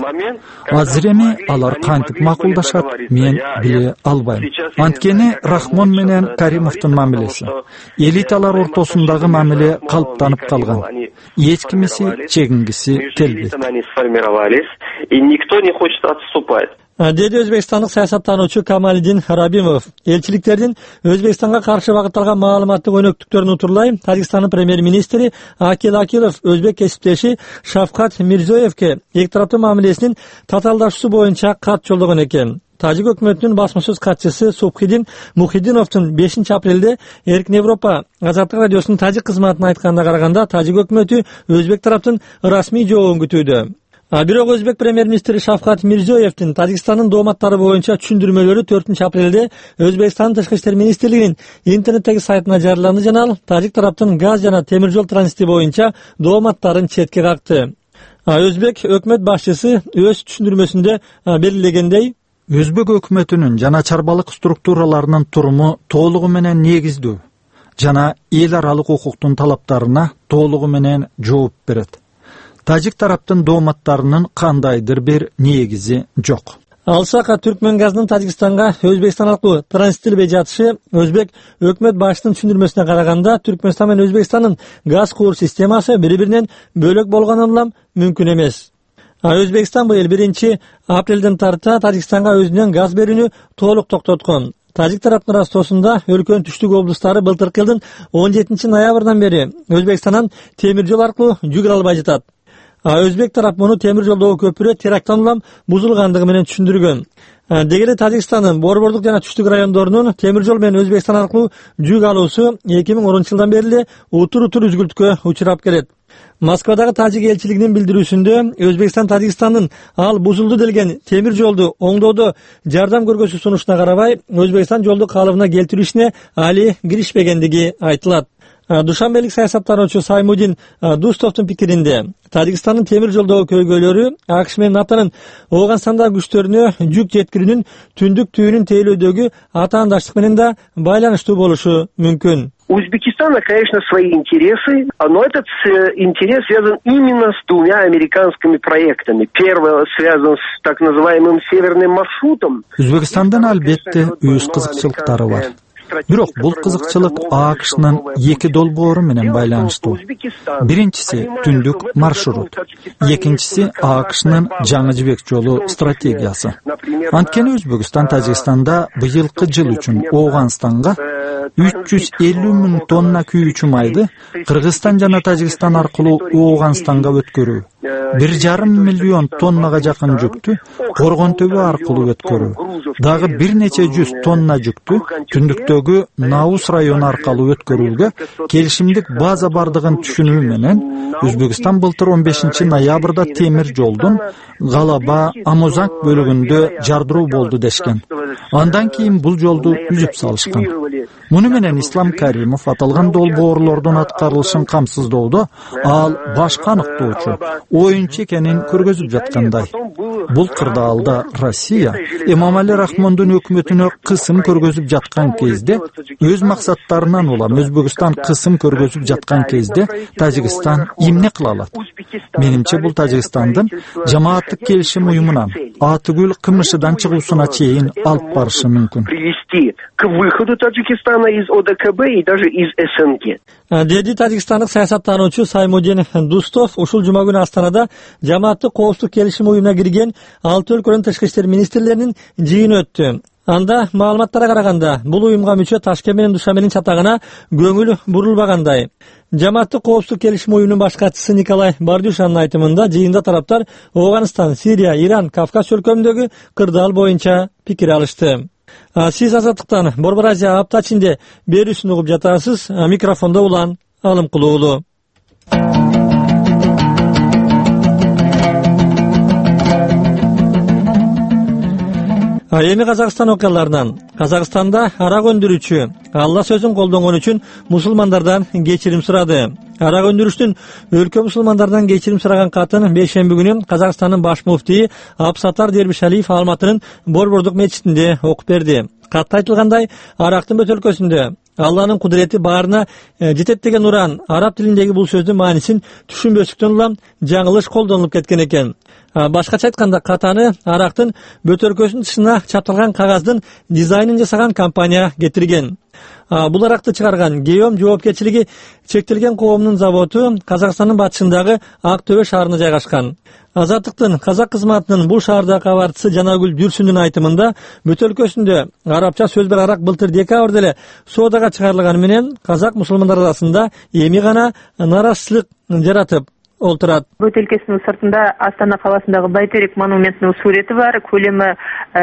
Азыр эми алар кантип макулдашат, мен биле албайм. Анткени Рахмон менен Каримовдун мамилеси, элиталар ортосундагы мамиле калыптанып калган. Эч кимиси чегингиси келбейт. И никто не хочет отступать. Деди өзбекстандык саясаттануучу Камалиддин Рабимов. Элчиликтердин Өзбекстанга каршы багытталган маалыматтык өнөктүктөрүн утурлай, Тажикстандын премьер-министри Акил Акилов өзбек кесиптеши Шавкат Мирзиёевке эки тараптуу мамилесинин татаалдашуусу боюнча кат жолдогон экен. Тажик өкмөтүнүн басма сөз катчысы Субхидин Мухиддиновдун 5-апрелде Эркин Европа Азаттык радиосунун тажик кызматына айтканына караганда, тажик өкмөтү өзбек тараптын расмий жообун күтүүдө. Бирок өзбек премьер-министри Шавкат Мирзиёевдин Тажикстандын дооматтары боюнча түшүндүрмөлөрү 4-апрелде Өзбекстандын тышкы иштер министрлигинин интернеттеги сайтына жарыяланды жана ал тажик тараптын газ жана темир жол транзити боюнча дооматтарын четке какты. Өзбек өкмөт башчысы өз түшүндүрмөсүндө белгилегендей, өзбек өкмөтүнүн жана чарбалык структураларынын туруму толугу менен негиздүү. жана эл аралык укуктун талаптарына толугу менен жооп берет. Тажик тараптын дооматтарынын кандайдыр бир негизи жок. Алшака Түркменгаздын Тажикстанга Өзбекстан аркылуу транзиттелбей жатышы Өзбек өкмөт башчысынын түшүндүрмөсүнө караганда Түркменстан менен Өзбекстандын газ куур системасы бири-биринен бөлөк болгону улам мүмкүн эмес. Өзбекстан быйыл 1-апрелден тарта Тажикстанга өзүнүн газ берүүнү толук токтоткон. Тажик тараптын растоосунда өлкөнүн түштүк облустары былтыркы жылдын 17 ноябрдан бери Өзбекстандан темир жол аркылуу жүк ала албай жатат. Өзбек тарап муну темир жолдогу көпүрө терактан улам бузулгандыгы менен түшүндүргөн. Дегеле Тажикстандын борбордук жана түштүк райондорунун темир жол менен Өзбекстан аркылуу жүк алуусу 2010 жылдан бери эле утур үзгүлтүккө учурап келет. Москвадагы Тажик элчилигинин билдирүүсүндө Өзбекстан Тажикстандын ал бузулду делген темир жолду оңдоодо жардам көргөзүү сунушуна карабай, Өзбекстан жолду калыбына келтирүү ишине али киришпегендиги айтылат. Душанбелик саясаттануучу Саймудин Дустовдун пикиринде, Тажикстандын темир жолдогу көйгөйлөрү АКШ менен НАТОнун Ооганстандагы күчтөрүнө жүк жеткирүүнүн түндүк түйүнүн тейлөөдөгү атаандаштык менен да байланыштуу болушу мүмкүн. У Узбекистана, конечно, свои интересы, но этот интерес связан именно с двумя американскими проектами. Первый связан с так называемым северным маршрутом. Өзбекстандын албетте өз кызыкчылыктары бар. Бирок бул кызыкчылык АКШнын эки долбоору менен байланыштуу. Биринчиси түндүк маршрут, экинчиси АКШнын жаңы жибек жолу стратегиясы. Анткени Өзбекстан Тажикстанда быйылкы жыл үчүн Ооганстанга 350 миң тонна күйүүчү майды Кыргызстан жана Тажикстан аркылуу Ооганстанга өткөрүү, 1,5 миллион тоннага жакын жүктү Коргон төбө аркылуу өткөрүү, дагы бир нече жүз тонна жүктү түндүктөгү Наус району аркылуу өткөрүүгө келишимдик база бардыгын түшүнүү менен Өзбекстан былтыр 15 ноябрда темир жолдун Галаба Амозанг бөлүгүндө жардыруу болду дешкен. Андан кийин бул жолду үзүп салышкан. Муну менен Ислам Каримов аталган долбоорлордун аткарылышын камсыздоодо ал башка аныктоочу, оюнчу экенин көргөзүп жаткандай. Бул кырдаалда Россия Эмомали Рахмондун өкмөтүнө кысым көргөзүп жаткан кезде, өз максаттарынан улам Өзбекстан кысым көргөзүп жаткан кезде Тажикстан эмне кыла алат? Менимче бул Тажикстандын жамааттык келишим уюмунан Атыгүл кымышыдан чыгуусуна чейин алып барышы мүмкүн. Привести к выходу Таджикистана из ОДКБ и даже из СНГ. Деди тажикстандык саясаттануучу Саймудин Дустов ушул жума күнү Астанада жамааттык коопсуздук келишим уюмуна кирген 6 өлкөнүн тышкы иштер министрлеринин жыйыны өттү. Анда маалыматтарга караганда бул уюмга мүчө Ташкент менен Душанбенин чатагына көңүл бурулбагандай. Жамааттык коопсуздук келишим уюмунун баш катчысы Николай Бардюшанын айтымында жыйында тараптар Ооганстан, Сирия, Иран, Кавказ өлкөмүндөгү кырдаал боюнча пикир алышты. Сиз Азаттыктан Борбор Азия апта ичинде берүүсүн угуп жатасыз. Микрофондо Улан Алымкулуу уулу. Эми Казакстан окуяларынан. Казакстанда арак өндүрүүчү Алла сөзүн колдонгон үчүн мусулмандардан кечирим сурады. Арак өндүрүштүн өлкө мусулмандардан кечирим сураган катын бейшемби күнү Казакстандын баш муфтии Абсатар Дербишалиев Алматынын Борбордук мечитинде окуп берди. Катта айтылгандай, арактын бөтөлкөсүндө Алланын кудурети баарына жетет деген уран араб тилиндеги бул сөздүн маанисин түшүнбөстүктөн улам жаңылыш колдонулуп кеткен экен. Башкача айтканда, катаны арактын бөтөлкөсүнүн тышына чапталган кагаздын дизайнын жасаган компания кетирген. Бул аракты чыгарган Геом жоопкерчилиги чектелген коомдун заводу Казакстандын батышындагы Ак Төбө шаарында жайгашкан. Азаттыктын казак кызматынын бул шаардагы кабарчысы Жанагүл Дүрсүндүн айтымында бөтөлкөсүндө арабча сөз бар арак былтыр декабрда эле соодага чыгарылганы менен казак мусулмандар арасында эми гана наразычылык жаратып олтурат. Бөтөлкөсүнүн сыртында Астана каласындагы Байтерек монументинин сурети бар. Көлөмү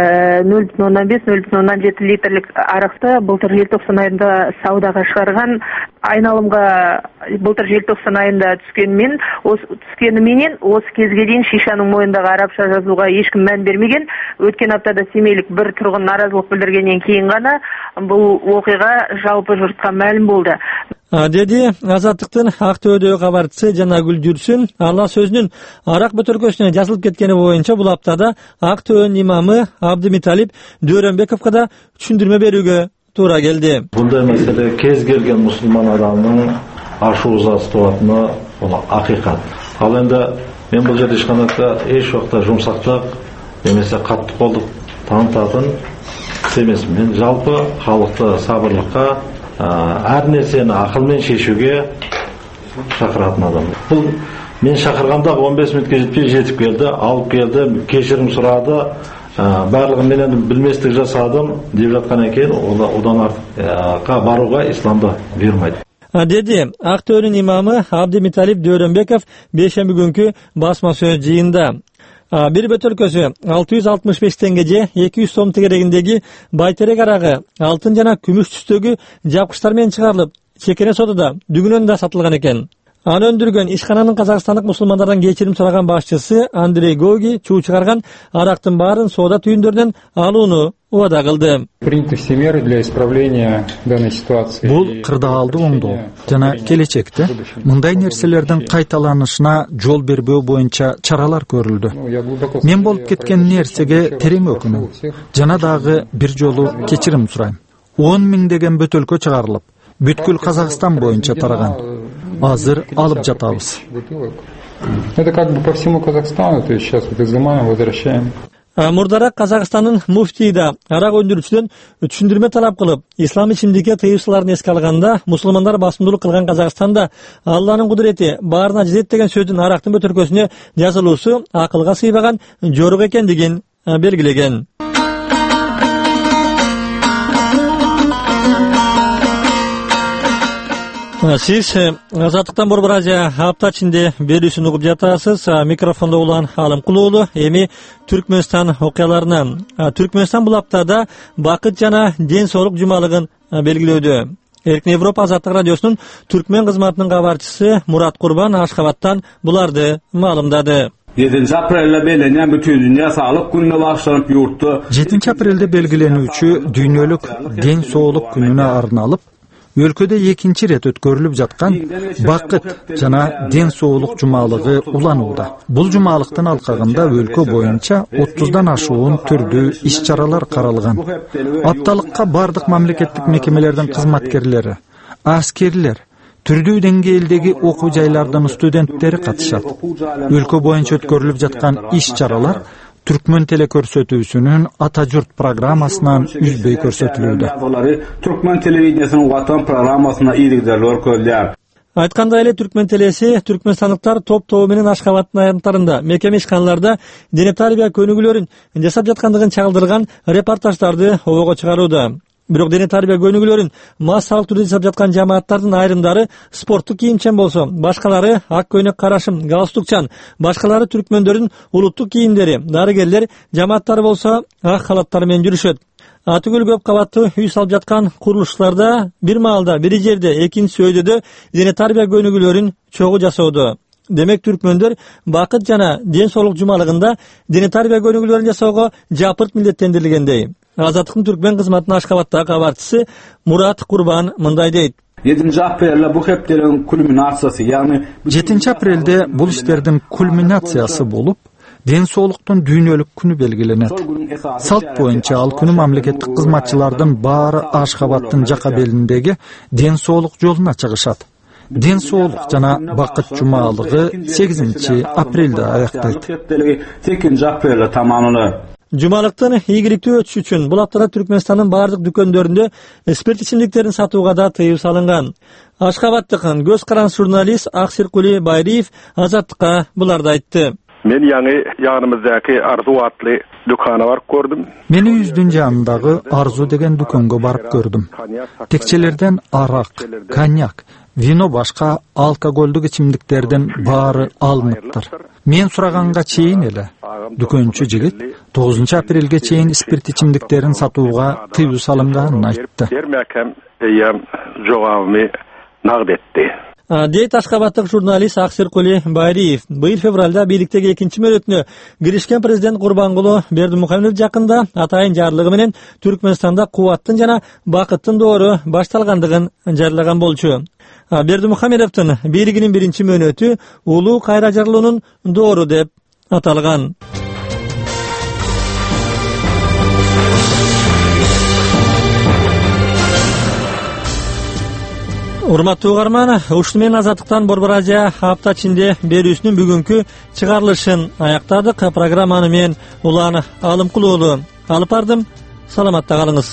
0,5-0,7 литрлик аракты былтыр желтоқсан айында саудага чыгарган. Айналымга былтыр желтоқсан айында түскөнү менен осы кезге дейин шишанын моюндагы арабча жазууга эч ким мән бермеген. Өткөн аптада семейлик бир тургун наразылык билдиргенден кийин гана бул окуйга жалпы журтка маалым болду. Деди Азаттыктын Ак Төбөдөгү кабарчысы Жанагүл Дүрсүн. Алла сөзүнүн арак бөтөлкөсүнө жазылып кеткени боюнча бул аптада Ак Төбөнүн имамы Абдымиталип Дөрөнбековго да түшүндүрмө берүүгө туура келди. Bunday mesele kez kelgen musulman adamның ашу ызасы туатыны бул акыйкат. Ал эми мен бул жерде ешкандай эч убакта жумсактык немесе катты колдук танытатын киши эмесмин. Мен жалпы халыкты сабырлыкка, ар нерсени акыл менен чечүүгө чакыратын адам. Бул мен чакырганда 15 мүнөткө жетпей жетип келди, алып келди, кечирим сурады. Барлыгын менен билместик жасадым деп жаткандан кийин одан артка барууга исламда буйрмайт. Dedi Ақтөбенин имамы Абдимиталип Дөрөнбеков бейшемби күнкү басма сөз жыйында. Бир бөтөлкөсү 665 теңгеже 200 сом тегерегиндеги байтерек арагы алтын жана күмүш түстөгү жапкычтар менен чыгарылып, чекене содуда дүгүнөн да сатылган экен. Аны өндүргөн ишкананын казакстандык мусулмандардан кечирим сураган башчысы Андрей Гоги чуу чыгарган арактын баарын соода түйүндөрүнөн алууну убада кылды. Бул кырдаалды оңдоо жана келечекте мындай нерселердин кайталанышына жол бербөө боюнча чаралар көрүлдү. Мен болуп кеткен нерсеге терең өкүнөм. Жана дагы бир жолу кечирим сурайм. 10 миңдеген бөтөлкө чыгарылып, бүткүл Казакстан боюнча тараган. Азыр алып жатабыз. Это как бы по всему Казахстану, то есть сейчас вот изымаем, возвращаем. Мурдарак Казакстандын муфтии да арак өндүрүүчүдөн түшүндүрмө талап кылып, ислам ичимдикке тыюусуларын эске алганда, мусулмандар басымдуулук кылган Казакстанда Алланын кудурети баарына жетет деген сөздүн арактын бөтөлкөсүнө жазылуусу акылга сыйбаган жорук экендигин белгилеген. Siz Azatlıktan Borbar Azia hafta içinde berүүsүн угуп жатасыз. Микрофонда улан Алым Кулуулу. Эми Түркмөнстан окуяларына. Түркмөнстан бул аптада бакыт жана ден соолук жумалыгын белгилөөдө. Эркин Европа Азаттык радиосунун Түркмөн кызматынын кабарчысы Мурат Курбан Ашхабаттан буларды маалымдады. 7 aprelde belirlenen bütün dünya sağlık gününe başlanıp yurttu. 7 aprelde belgilenүүчү дүйнөлүк ден соолук күнүнө арналып өлкөдө экинчи ирет өткөрүлүп жаткан бакыт жана ден соолук жумалыгы уланууда. Бул жумалыктын алкагында өлкө боюнча 30дан ашуун түрдүү иш-чаралар каралган. Апталыкка бардык мамлекеттик мекемелердин кызматкерлери, аскерлер, түрдүү деңгээлдеги окуу жайлардын студенттери катышат. Өлкө боюнча өткөрүлүп жаткан иш-чаралар Türkmen telekörsetүүсүнүн Ата журт программасынан үзбөй көрсөтүлүүдө. Türkmen televizyonunun Vatan programmasına iyilikler koydular. Айткандай эле Түркмөн телеси түркмөнстандыктар топ-тобу менен Ашхабаттын аянттарында, мекеме ишканаларда дене тарбия көнүгүүлөрүн жасап жаткандыгын чагылдырган репортаждарды обого чыгарууда. Бирок дене тарбия көнүгүүлөрүн массалык түрдө жасап жаткан жамааттардын айрымдары спорттук кийимчен болсо, башкалары ак көйнөк карашым, галстукчан, башкалары түркмөндөрдүн улуттук кийимдери, дарыгерлер жамааттары болсо ак халаттар менен жүрүшөт. Атүгүл көп кабаттуу үй салып жаткан курулуштарда бир маалда, бир жерде, экинчи өйдөдө дене тарбия көнүгүүлөрүн чогуу жасоодо. Демек түркмөндөр бакыт жана ден соолук жумалыгында дене тарбия көнүгүүлөрүн жасоого жапырт милдеттендирилгендей. Азаттыктын Түркмен кызматынын Ашхабаттагы кабарчысы Мурат Курбан мындай дейт. 7 aprelde bu heplerin kulminasyası, yani 7 aprelde бул иштердин кульминациясы болуп, ден соолуктун дүйнөлүк күнү белгиленет. Салт боюнча ал күнү мамлекеттик кызматчылардын баары Ашхабаттын жака белиндеги ден соолук жолуна чыгышат. Ден соолук жана бакыт жумалыгы 8 апрелде аяктайт. 8 aprelde tamamlanır. Жумалыктын ийгиликтүү өтүшү үчүн бул аптада Түркмөнстандын бардык дүкөндөрүндө спирт ичимдиктерин сатууга да тыюу салынган. Ашхабаттык көз каранс журналист Аксиркули Байриев Азаттыкка буларды айтты. Men yanımızdaki Arzu adlı dükkana barıp gördüm. Мен үйүздүн жанындагы Арзу деген дүкөнгө барып көрдүм. Текчелерден арак, коньяк, вино башка алкоголдук ичимдиктердин баары алыныптыр. Мен сураганга чейин эле дүкөнчү жигит 9 апрелге чейин спирт ичимдиктерин сатууга тыюу салынганын айтты. Дейт Ашхабаттык журналист Аксиркули Байриев. Быйыл февралда бийликтеги экинчи мөөнөтүнө киришкен президент Курбангулу Бердимухамедов жакында атайын жарлыгы менен Түркмөнстанда кубаттын жана бакыттын доору башталгандыгын жарыяган болчу. Бердимухамедовдун бийлигинин биринчи мөөнөтү улуу кайра жарылуунун доору деп аталган. Урматтуу угарман, ушуну менен Азаттыктан Борбор Азия апта ичинде берүүсүнүн бүгүнкү чыгарылышын аяктадык. Программаны мен Улан Алымкул уулу алып бардым. Саламатта калыңыз.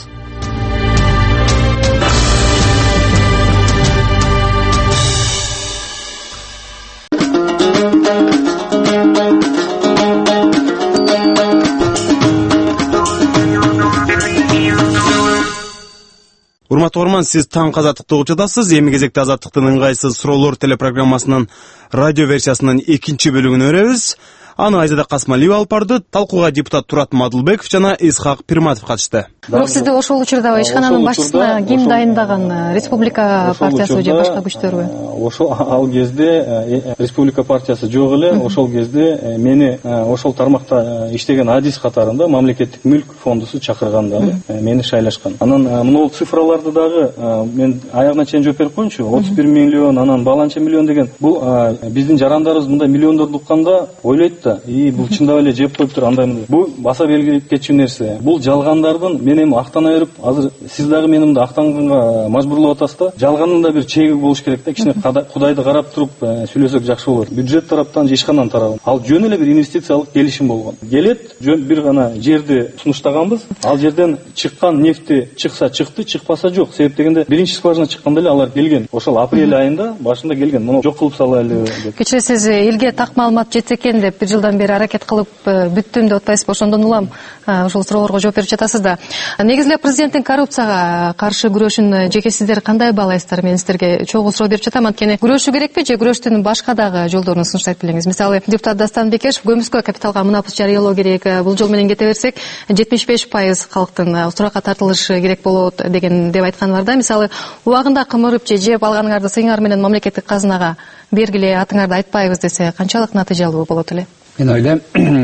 Урматтуу угарман, сиз таңкы Азаттыкты угуп жатасыз. Эми кезекте Азаттыктын ыңгайсыз суроолор телепрограммасынын радио версиясынын 2 бөлүгүн өрөбүз. Аны Айзада Касмалиева алып барды. Талкууга депутат Турат Мадылбеков жана Исхак Пирматов катышты. Бирок сизди ошол учурда ишкананын башчысына ким дайындаган? Республика партиясы же башка күчтөрбү? Ошол ал кезде Республика партиясы жок эле. Ошол кезде мени ошол тармакта иштеген адис катарында мамлекеттик мүлк фондусу чакырган дагы мени шайлашкан. Анан мына цифраларды дагы мен аягына чейин жооп берип коеюнчу. 31 миллион, анан баланча миллион деген бул биздин жарандарыбыз мындай миллиондорду укканда ойлойт да, бул чындап эле жеп коюптур андай мындай. Бул баса белгилеп кетчү нерсе. Бул жалгандардын мен эми актана берип, азыр сиз дагы менимди актанганга мажбурлап атасыз да. Жалгандын да бир чеги болуш керек да. Кичине Кудайды карап туруп сүйлөсөк жакшы болот. Бюджет тараптан же ишкананын тарабынан. Ал жөн эле бир инвестициялык келишим болгон. Келет, жөн бир гана жерди сунуштаганбыз. Ал жерден чыккан нефти чыкса чыкты, чыкпаса жок. Себеп дегенде биринчи скважина чыкканда эле алар келген. Ошол апрель айында башында келген. Муну жок кылып салайлы деп. Кечиресиз, элге так маалымат жетсе экен деп бир жылдан бери аракет кылып бүттүм деп атпайсызбы? Ошондон улам ошол суроолорго жооп берип жатасыз да. Негизинен президенттин коррупцияга каршы күрөшүн жеке сиздер кандай баалайсыздар? Мен сиздерге чогуу суроо берип жатам. Анткени күрөшүү керекпи же күрөштүн башка дагы жолдорун сунуштайт белеңиз? Мисалы, депутат Дастан Бекешев көмүскө капиталга мунапыс жарыялоо керек, бул жол менен кете берсек 75% калктын суракка тартылышы керек болот деген деп айтканы бар да. Мисалы, убагында кымырып же жеп алганыңарды сыйыңар менен мамлекеттик казынага бергиле, атыңарды айтпайбыз десе канчалык натыйжалуу болот эле? Мен ойлойм,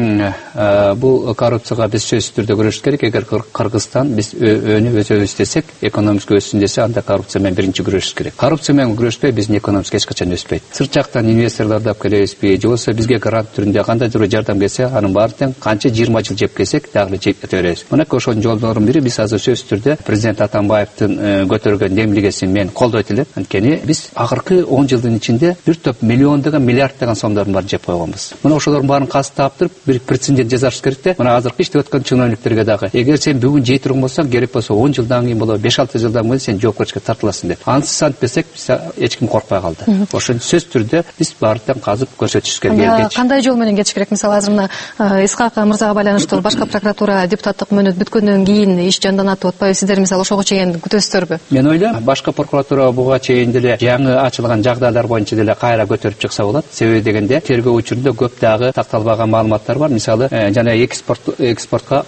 бул коррупцияга биз сөзсүз түрдө күрөшүш керек. Эгер Кыргызстан биз өзүбүз десек, экономика өссүн десе, анда коррупция менен биринчи күрөшүш керек. Коррупция менен күрөшпөй биздин экономика эч качан өспөйт. Сырт жактан инвесторлорду алып келебизби, же болбосо бизге грант түрүндө кандайдыр жардам келсе, анын баарын канча 20 жыл жеп келсек, дагы жеп беребиз. Мынакей ошонун жолдорунун бири биз азыр сөзсүз түрдө президент Атамбаевдин көтөргөн демилгесин мен колдойт элем. Анткени биз акыркы 10 жылдын ичинде бир топ миллиондогон, миллиарддаган сомдордун баарын жеп койгонбуз. Мына ошолордун кастап туруп бир прецедент жасаш керек да. Мына азыркы иштеп аткан чиновниктерге дагы эгер сен бүгүн жей турган болсоң, керек болсо 10 жылдан кийин болобу, 5-6 жылдан кийин сен жоопкерчиликке тартыласың деп. Ансыз антпесек биз эч ким коркпой калды. Ошон сөз түрдө биз баардыгын казып көрсөтүшүбүз керек. Кандай жол менен кетиш керек? Мисалы, азыр мына Исхак мырзага байланыштуу башка прокуратура депутаттык мөөнөт бүткөндөн кийин иш жанданат деп атпайбы? Сиздер мисалы ошого чейин күтөсүздөрбү? Мен ойлойм, башка прокуратура буга чейин деле жаңы ачылган жагдайлар боюнча деле кайра көтөрүп чыкса болот. Себеби дегенде тергөө учурунда көп дагы такталбаган маалыматтар бар. Мисалы, жана экспортко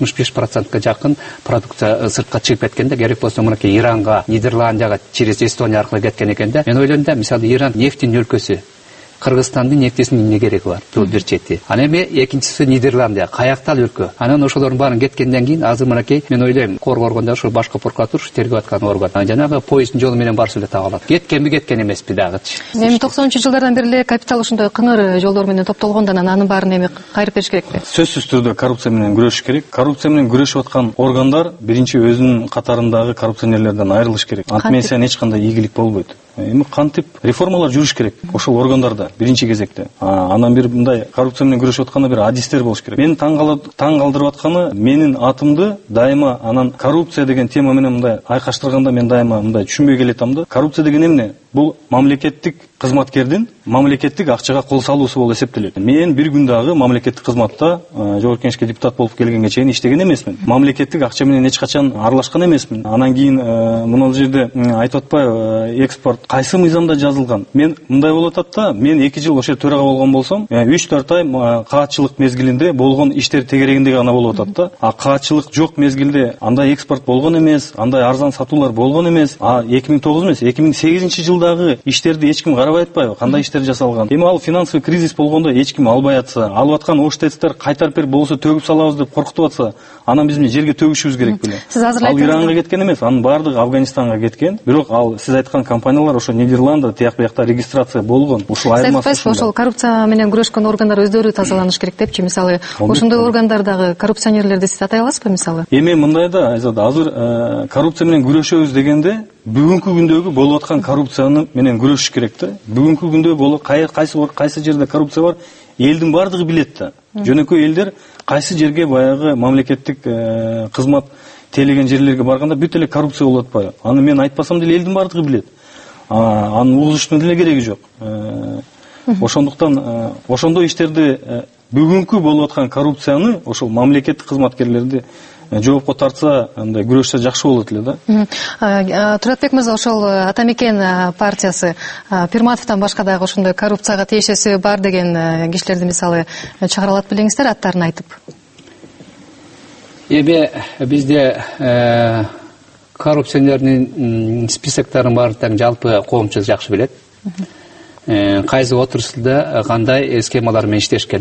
65%га жакын продукция сыртка чыгып кеткенде, керек болсо мынакей Иранга, Нидерландияга, через Эстония аркылуу кеткен экен да. Мен ойлойм да, мисалы Иран нефтинин өлкөсү. Кыргызстандын нефтисинин эмне кереги бар? Бул бир чети. Анан эми экинчиси Нидерландия, каяктал өлкө. Анан ошолордун баарын кеткенден кийин азыр мынакей мен ойлойм, коргоргондо ошо башка прокуратура тергөө аткан орган. Жанагы поезддин жолу менен барса эле таба алат. Кеткенби, кеткен эмеспи дагычы. Эми 90-жылдардан бери эле капитал ушундай кыңыр жолдор менен топтолгондон анын баарын эми кайрып бериш керекпи? Сөзсүз түрдө коррупция менен күрөшүш керек. Коррупция менен күрөшүп аткан органдар биринчи өзүнүн катарындагы коррупционерлерден айрылыш керек. Антип менен эч кандай ийгилик болбойт. Эми кантип реформалар жүрүш керек ошол органдарда биринчи кезекте. Анан бир мындай коррупция менен күрөшүп атканда бир адистер болуш керек. Мени таң калтырып атканы, менин атымды дайыма анан коррупция деген тема менен мындай айкаштырганда мен дайыма мындай түшүнбөй келетам да. Коррупция деген эмне? Бул мамлекеттик кызматкердин мамлекеттик акчага кол салуусу болуп эсептелет. Мен бир күн дагы мамлекеттик кызматта жогорку кеңешке депутат болуп келгенге чейин иштеген эмесмин. Мамлекеттик акча менен эч качан аралашкан эмесмин. Анан кийин мына жерде айтып атпайбы, экспорт кайсы мыйзамда жазылган? Мен мындай болуп атат да, мен 2 жыл ошо төрага болгон болсом, 3-4 ай каатчылык мезгилинде болгон иштер тегерегинде гана болуп атат да. Каатчылык жок мезгилде андай экспорт болгон эмес, андай арзан сатуулар болгон эмес. 2009 эмес, 2008-жылдагы иштерди эч ким карабай атпайбы? Кандай иштер жасалган? Эми ал финансовый кризис болгондо эч ким албай атса, алып аткан оштецтер кайтарып берип болсо төгүп салабыз деп коркутуп атса, анан биз жерге төгүшүбүз керек беле? Ал Иранга кеткен эмес, анын баардыгы Афганистанга кеткен. Бирок ал сиз айткан компаниялар ошо Нидерландда, тияк буякта регистрация болгон. Ушул айырмасы ошол коррупция менен күрөшкөн органдар өздөрү тазаланыш керек депчи. Мисалы, ошондой органдардагы коррупционерлерди сиз атай аласызбы мисалы? Эми мындай да, Айзада, азыр коррупция менен күрөшөбүз дегенде бүгүнкү күндөгү болуп аткан коррупцияны менен күрөшүш керек да. Бүгүнкү күндө кайсы жерде коррупция бар, элдин бардыгы билет да. Жөнөкөй элдер кайсы жерге баягы мамлекеттик кызмат тейлеген жерлерге барганда бүт эле коррупция болуп атпайбы? Аны мен айтпасам деле элдин бардыгы билет. Анын угузуштун деле кереги жок. Ошондуктан ошондой иштерди бүгүнкү болуп аткан коррупцияны ошол мамлекеттик кызматкерлерди жоопко тартса, андай күрөшсө жакшы болот эле да. Туратбек мырза, ошол Ата Мекен партиясы Пирматовдон башка дагы ошондой коррупцияга тиешеси бар деген кишилерди мисалы чыгара алат белеңиздер, аттарын айтып? Эми бизде коррупционердин списоктарын баардыгын жалпы коомчулук жакшы билет. Кайсы отурусда кандай схемалар менен иштешкен.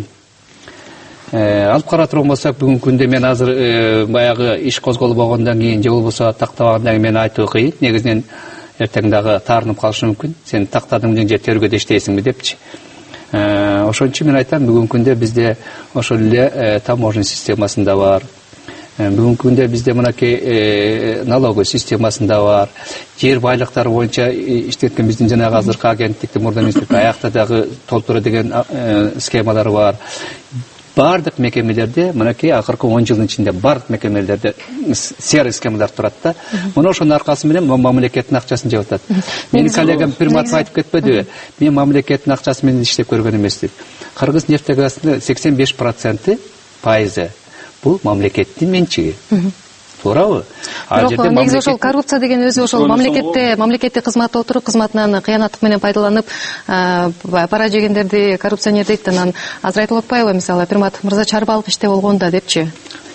Алып кара турган болсок, бүгүнкү күндө мен азыр баягы иш козголуп болгондон кийин же болбосо тактабагандан кийин мен айтуу кыйын. Негизинен эртең дагы таарынып калышы мүмкүн. Сен тактадың же тергөөдө иштейсиңби депчи. Ошон үчүн мен айтам, бүгүнкү күндө бизде ошол эле таможня системасында бар. Бүгүнкү күндө бизде мынакей налоговый системасында бар. Жер байлыктары боюнча иштеткен биздин жанагы азыркы агенттиктин мурда министрлик аякта дагы толтура деген схемалар бар. Бардык мекемелерде, мынакей акыркы 10 жылдын ичинде бардык мекемелерде серый схемалар турат да. Мына ошонун аркасы менен мамлекеттин акчасын жеп атат. Менин коллегам Пирматов айтып кетпедиби? Мен мамлекеттин акчасы менен иштеп көргөн эмес деп. Кыргыз нефтегазынын 85% пайызы бул мамлекеттин менчиги. Туурабы? Бирок негизи ошол коррупция деген өзү ошол мамлекеттик кызматта отуруп, кызматынан кыянаттык менен пайдаланып, пара жегендерди коррупционер дейт, анан азыр айтылып атпайбы, мисалы Пирматов мырза чарбалык иште болгон да депчи.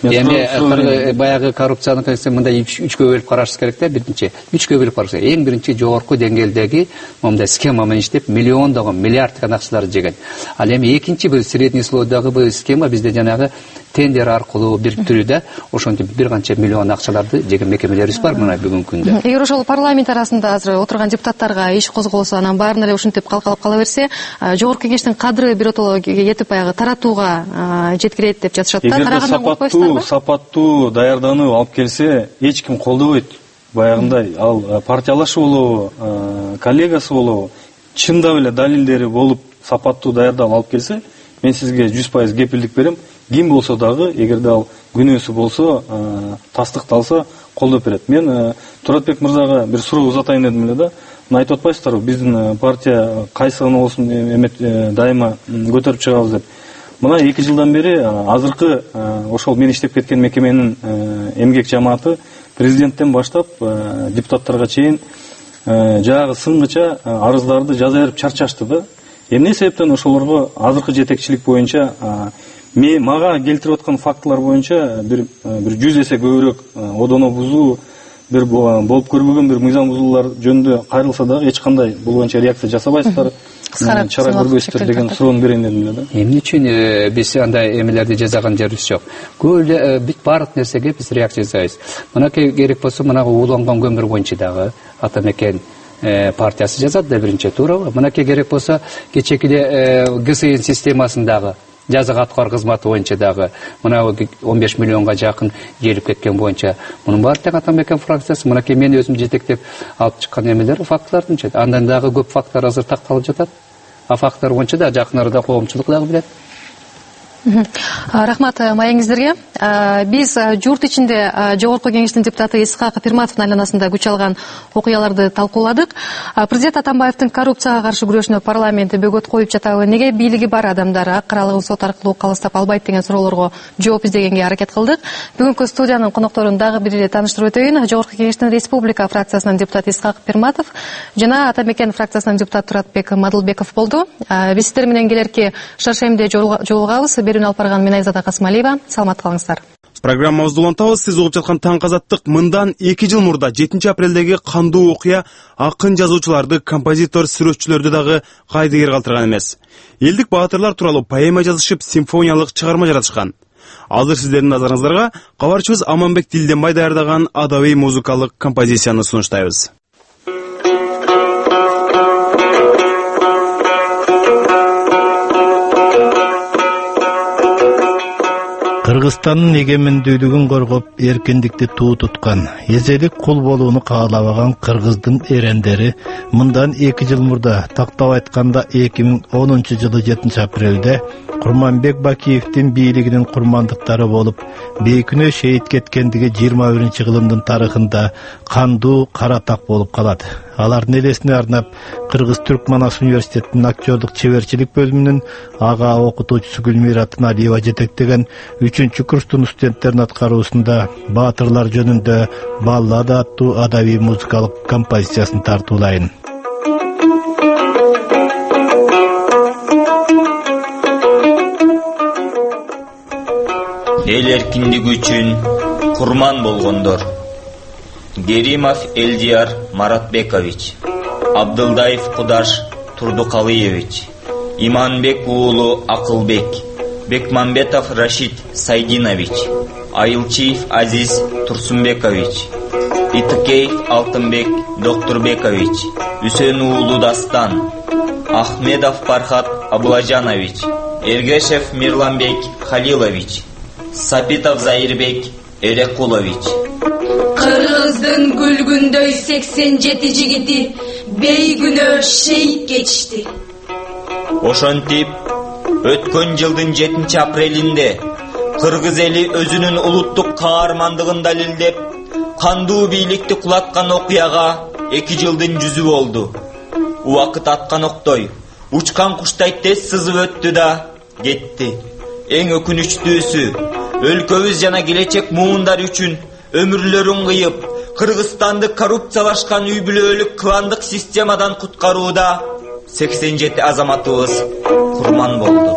Эми баягы коррупцияны мындай үчкө бөлүп карашыбыз керек да, биринчи. Үчкө бөлүп карашыбыз керек. Эң биринчи жогорку деңгээлдеги мындай схема менен иштеп, миллиондогон, миллиарддаган акчаларды жеген. Ал эми экинчи бул средний слойдагы бул схема бизде жанагы тендер аркылуу бириктирүү да, ошентип бир канча миллион акчаларды жеген мекемелерибиз бар мына бүгүнкү күндө. Эгер ошол парламент арасында азыр отурган депутаттарга иш козголсо, анан баарын эле ушинтип калкалап кала берсе, жогорку кеңештин кадры биротоло кетип баягы таратууга жеткирет деп жатышат да. Тарагандан коркпойсуздарбы? Сапаттуу даярданып алып келсе, эч ким колдобойт. Баягындай ал партиялашы болобу, коллегасы болобу, чындап эле далилдери болуп, сапаттуу даярдап алып келсе, мен сизге 100% кепилдик берем. Ким болсо дагы, эгерде ал күнөөсү болсо, тастыкталса, колдоп берет. Мен Туратбек мырзага бир суроо узатайын дедим эле да. Мына айтып атпайсыздарбы, биздин партия кайсыгына болсун дайыма көтөрүп чыгабыз деп. Мына 2 жылдан бери азыркы ошол мен иштеп кеткен мекеменин эмгек жамааты президенттен баштап депутаттарга чейин жагы сынгыча арыздарды жаза берип чарчашты да. Эмне себептен ошолорго азыркы жетекчилик боюнча мага келтирип аткан фактылар боюнча бир 100 эсе көбүрөөк одоно бузуу, бир болуп көрбөгөн бир мыйзам бузуулар жөнүндө кайрылса дагы эч кандай бул боюнча реакция жасабайсыздар. Чара көрбөйсүздөр деген суроону берейин дедим эле да. Эмне үчүн биз андай эмелерди жасаган жерибиз жок. Көп эле бүт баардык нерсеге биз реакция жасайбыз. Мынакей керек болсо мынагы ууланган көмүр боюнча дагы Ата Мекен партиясы жазат да биринчи, туурабы? Мынакей керек болсо кечеки ГСН системасындагы жазык аткар кызматы боюнча дагы мына 15 миллионга жакын желип кеткен боюнча мунун баары тең Ата Мекен фракциясы. Мынакей мен өзүм жетектеп алып чыккан эмелер фактылардын чет. Андан дагы көп факттар азыр такталып жатат. А факттар боюнча да жакын арада коомчулук дагы билет. Рахмат маегиңиздерге. Биз журт ичинде жогорку кеңештин депутаты Исхак Пирматовдун айланасында күч алган окуяларды талкууладык. Президент Атамбаевдин коррупцияга каршы күрөшүнө парламент бөгөт коюп жатабы? Неге бийлиги бар адамдар ак каралыгын сот аркылуу калыстап албайт деген суроолорго жооп издегенге аракет кылдык. Бүгүнкү студиянын конокторун дагы бир эле тааныштырып өтөйүн. Жогорку кеңештин Республика фракциясынын депутаты Исхак Пирматов жана Ата Мекен фракциясынын депутаты Туратбек Мадылбеков болду. Биз сиздер менен келерки шаршемде жолугабыз. Берүүнү алып барган мен Айзада Касымалиева. Саламат калыңыздар. Программабызды улантабыз. Сиз угуп жаткан Таң казаттык мындан 2 жыл мурда 7 апрелдеги кандуу окуя акын жазуучуларды, композитор, сүрөтчүлөрдү дагы кайдыгер калтырган эмес. Элдик баатырлар тууралуу поэма жазышып, симфониялык чыгарма жаратышкан. Азыр сиздердин назарыңыздарга кабарчыбыз Аманбек Дилденбай даярдаган адабий музыкалык композицияны сунуштайбыз. Кыргызстандын эгемендүүлүгүн коргоп, эркиндикти туу туткан, эзелик кул болууну каалабаган кыргыздын эрендери мындан 2 жыл мурда, тактап айтканда 2010 жылы 7 апрелде Курманбек Бакиевдин бийлигинин курмандыктары болуп, бейкүнө шейит кеткендиги 21 кылымдын тарыхында кандуу кара так болуп калат. Алардын элесине арнап Кыргыз Түрк Манас университетинин актерлык чеберчилик бөлүмүнүн ага окутуучусу Гүлмира Атыналиева жетектеген 3-курстун студенттеринин аткаруусунда Баатырлар жөнүндө баллада аттуу адабий музыкалык композициясын тартуулайын. Эл эркиндиги үчүн курман болгондор. Керимов Элдияр Маратбекович, Абдылдаев Кудаш Турдукалыевич, Иманбек уулу Акылбек, Бекмамбетов Рашид Сайдинович, Айылчиев Азиз Турсунбекович, Итыкеев Алтынбек Доктурбекович, Үсен уулу Дастан, Ахмедов Фархат Аблажанович, Эргешев Мирланбек Халилович, Сапитов Заирбек Эрекулович. Кыргыздын күлгүндөй 87 жигити бейгүнөө шейит кетишти. Ошентип, өткөн жылдын 7 апрелинде Кыргыз эли өзүнүн улуттук каармандыгын далилдеп, кандуу бийликти кулаткан окуяга 2 жылдын жүзү болду. Убакыт аткан октой, учкан куштай тез сызып өттү да кетти. Эң өкүнүчтүүсү, өлкөбүз жана келечек муундар үчүн өмүрлөрүн кыйып, Кыргызстанды коррупциялашкан үй бүлөлүк кландык системадан куткарууда 87 азаматыбыз курман болду.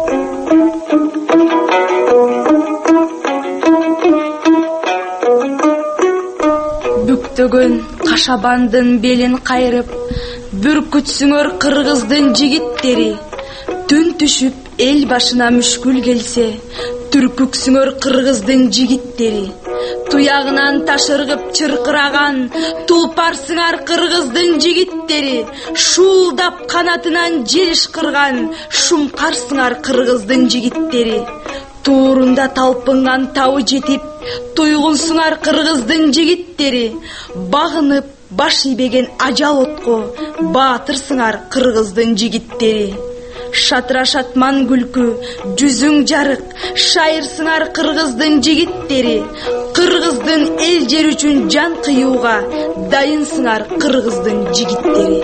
Бүктөгөн кашабандын белин кайрып, бүркүтсүңөр кыргыздын жигиттери. Түн түшүп эл башына мүшкүл келсе, түркүксүңөр кыргыздын жигиттери. Туягынан ташыргып чыркыраган тулпарсыңар кыргыздын жигиттери. Шуулдап канатынан жер ишкырган шумкарсыңар кыргыздын жигиттери. Туурунда талпынган табы жетип, туйгунсуңар кыргыздын жигиттери. Багынып баш ийбеген ажал отко баатырсыңар кыргыздын жигиттери. Шатырашатман күлкү, жүзүң жарык, шайырсыңар кыргыздын жигиттери. Кыргыздын эл жер үчүн жан кыюуга дайынсыңар кыргыздын жигиттери.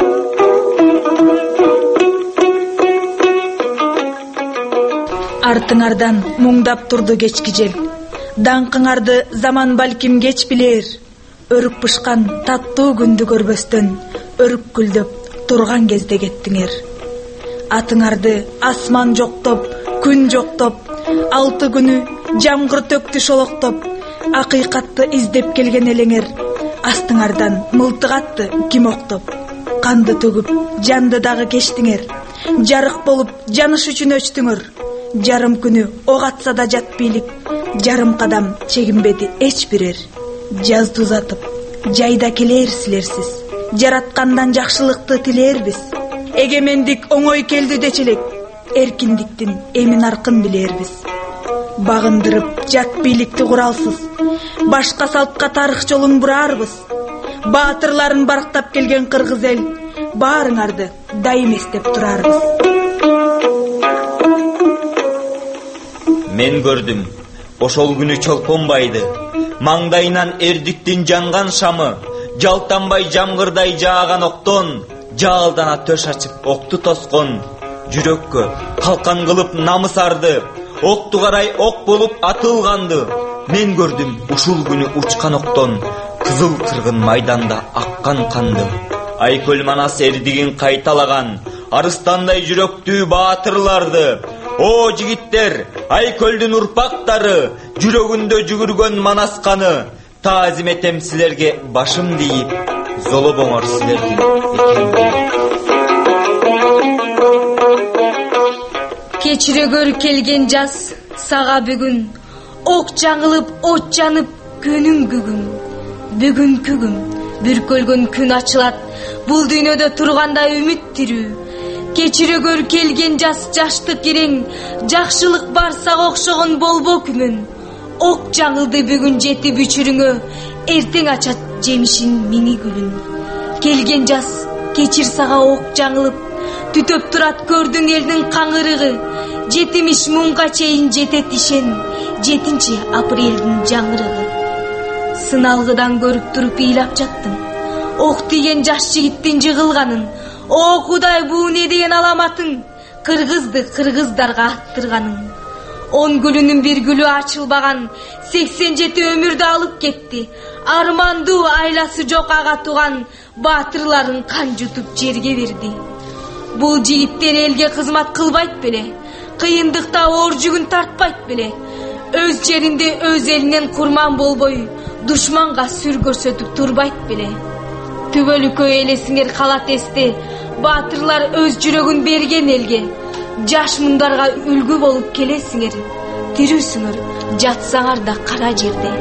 Артыңардан муңдап турду кечки жел. Даңкыңарды заман балким кеч билер. Өрүк бышкан таттуу күндү көрбөстөн, өрүккүлдөп турган кезде кеттиңер. Атыңарды асман жоктоп, күн жоктоп, 6 күнү жамгыр төктү шолоктоп, акыйкатты издеп келген элеңер. Астыңардан мылтык атты ким октоп, канды төгүп, жанды дагы кечтиңер. Жарык болуп, жаныш үчүн өчтүңөр. Жарым күнү ок атса да жат бийлик, жарым кадам чегинбеди эч бирер. Жазды узатып, жайда келер силерсиз. Жараткандан жакшылыкты тилербиз. Эгемендик оңой келди дечелек, эркиндиктин эмин аркын билербиз. Багындырып жат бийликти куралсыз, башка салтка тарых жолун бурарбыз. Баатырларын барктап келген кыргыз эл, баарыңарды дайым эстеп турарбыз. Мен көрдүм, ошол күнү Чолпон байды, маңдайынан эрдиктин жанган шамы, жалтанбай жамгырдай жааган октон, жаалдана төш ачып окту тоскон. Жүрөккө калкан кылып намыс арды, окту карай ок болуп атылганды. Мен көрдүм ушул күнү учкан октон, кызыл кыргын майданда аккан канды. Айкөл Манас эрдигин кайталаган, арыстандай жүрөктүү баатырларды. О жигиттер, Айкөлдүн урпактары, жүрөгүндө жүгүргөн Манас каны. Таазим этем силерге башым дейип, золобоңор силердин экенин. Кечирөгөр келген жаз сага бүгүн, ок жаңылып, от жанып, күнүң бүгүн. Бүгүнкү күн, бүркөлгөн күн ачылат, бул дүйнөдө турганда үмүт тирүү. Кечирөгөр келген жаз жаштык ирең, жакшылык барса окшогон болбо күмүн. ок жаңылды бүгүн жетип үчүрүңө, эртең ачат жемишин миңи гүлүн. Келген жаз кечир сага ок жаңылып, түтөп турат көрдүң элдин каңырыгы. Жетимиш муңга чейин жетет ишен, 7-апрелдин жаңырыгы. Сыналгыдан көрүп туруп ыйлап жаттым, ок тиген жаш жигиттин жыгылганын. О Кудай, бул не деген аламатың? Кыргызды кыргыздарга аттырганын. 10 гүлүнүн bir гүлү ачылбаган, 87 өмүрдү алып кетти. Армандуу айласы жок ага туган, баатырларын кан жутуп жерге берди. Бул жигиттер элге кызмат кылбайт беле? Кыйындыкта оор жүгүн тартпайт беле? Өз жеринде өз элинен курман болбой, душманга сүр көрсөтүп турбайт беле? Түбөлүккө элесиңер калат эсте, баатырлар өз жүрөгүн берген элге. Жаш мундарга үлгү болуп келесиңер, тирүүсүңөр, жатсаңар да кара жерде.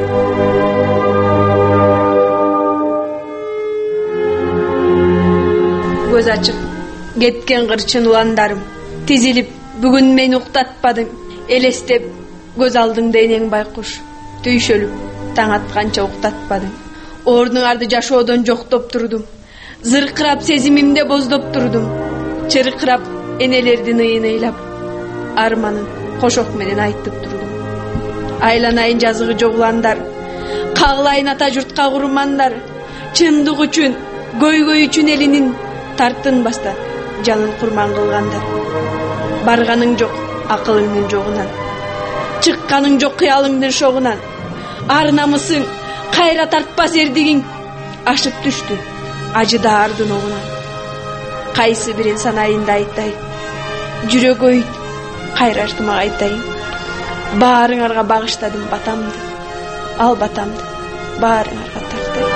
Көз ачып кеткен кырчын уландарым, тизилип бүгүн мени уктатпадың. Элестеп көз алдыңда энең байкуш, түйшөлүп таң атканча уктатпадың. Ордуңарды жашоодон жоктоп турдум, зыркырап сезимимде боздоп турдум. Чыркырап энелердин ыйын ыйлап, арманын кошок менен айтып турдум. Айланайын жазыгы жок уландар, кагылайын ата журтка курмандар. Чындык үчүн, көйгөй үчүн элинин тартынбастан жанын курман кылгандар. Барганың жок акылыңдын жогунан, чыкканың жок кыялыңдын шогунан. Ар намысың, кайра тартпас эрдигиң ашып түштү ажыда ардын огунан. Кайсы бирин санайында айтайын, жүрөк өйт, кайра артыма айтайын. Баарыңарга багыштадым батамды, ал батамды баарыңарга тартайын.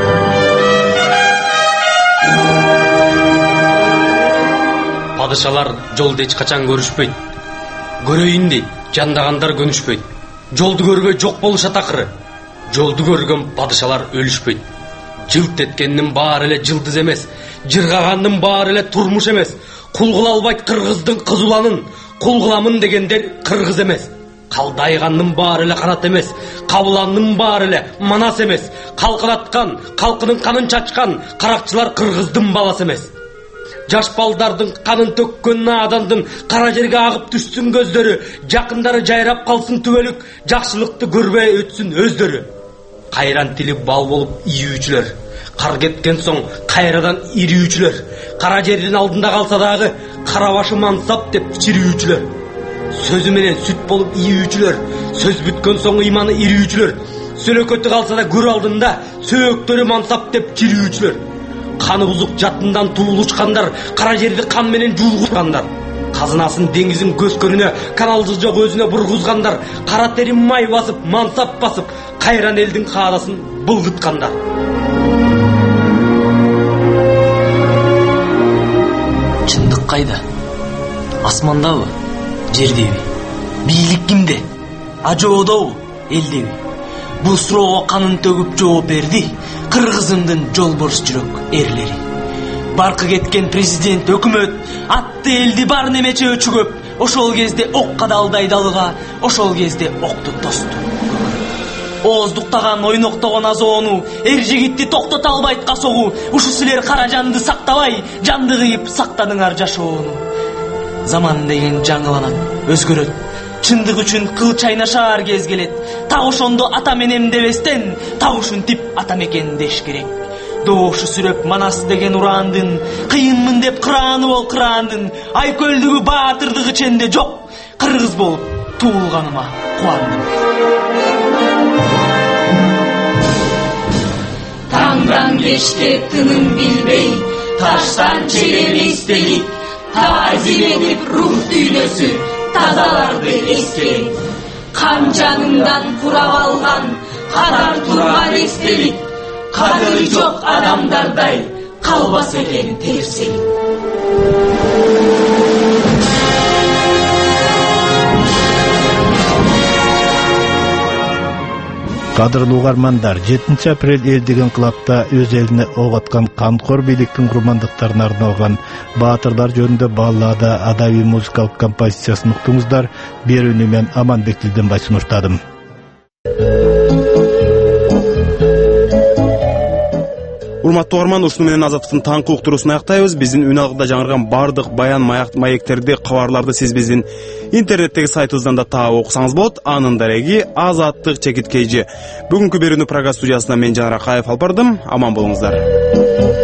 Падышалар жолду эч качан көрүшпөйт. Көрөйүн дейт, жандагандар көнүшпөйт. Жолду көрбөй жок болушат акыры. Жолду көргөн падышалар өлүшпөйт. Жылт эткендин баары эле жылдыз эмес, жыргагандын баары эле турмуш эмес. Кул кыла албайт кыргыздын кыз уланын, кул кыламын дегендер кыргыз эмес. Калдайгандын баары эле канат эмес, кабыландын баары эле манас эмес. Калкыраткан, калкынын канын чачкан каракчылар кыргыздын баласы эмес. Жаш балдардын канын төккөн наадандын кара жерге агып түшсүн көздөрү, жакындары жайрап калсын түбөлүк, жакшылыкты көрбөй өтсүн өздөрү. Кайран тили бал болуп ийүүчүлөр, кар кеткен соң кайрадан ирүүчүлөр, кара жердин алдында калса дагы кара башы мансап деп чирүүчүлөр. Сөзү менен сүт болуп ийүүчүлөр, сөз бүткөн соң ыйманы ирүүчүлөр, сөлөкөтү калса да күр алдында сөөктөрү мансап деп чирүүчүлөр. Каны бузук жатындан туулу учкандар, кара жерди кан менен жуулгуткандар. Казынасын деңизин көз көрүнө, каналды жок өзүнө бургузгандар, кара терин май басып, мансап басып, кайран элдин каадасын былгыткандар. Чындык кайда? Асмандабы? Жердеби? Бийлик кимде? Ажоодобу? Элдеби? Бул суроого канын төгүп жооп берди кыргызымдын жолборс жүрөк эрлери. Баркы кеткен президент, өкмөт, атты элди бар немече өчү көп. Ошол кезде ок кадалдай далыга, ошол кезде окту тосту. Ооздуктаган, ойноктогон азоону, эр жигитти токтото албайт касогу. Ушу силер кара жанды сактабай, жанды кыйып сактадыңар жашоону. Заман деген жаңыланат, өзгөрөт. Чындык үчүн кыл чайнашаар кез келет. Так ошондо ата менен дебестен, так ушинтип ата мекен деш керек. Доошу сүрөп манас деген урандын, кыйынмын деп кырааны бол кыраандын. Айкөлдүгү баатырдыгы ченде жок, кыргыз болуп туулганыма кубандым. Таңдан кечке тынын билбей, таштан чегем эстелик, таазим рух дүйнөсү, тазаларды эскерик. Кан жаныңдан курап алган, катар турган эстелик, кадыры жок адамдардай калбас экен терселик. Кадырлуу угармандар, 7 апрель элдик инкылапта өз элине ок аткан канкор бийликтин курмандыктарына арналган баатырлар жөнүндө баллада адабий музыкалык композициясын уктуңуздар. Берүүнү мен Аманбек Дилденбай сунуштадым. урматтуу угарман, ушуну менен Азаттыктын таңкы уктуруусун аяктайбыз. Биздин үн алгыда жаңырган бардык баян маектерди, кабарларды сиз биздин интернеттеги сайтыбыздан да таап окусаңыз болот. Анын дареги Азаттык чекит KG. Бүгүнкү берүүнү программа студиясынан мен Жанар Акаев алып бардым. Аман болуңуздар.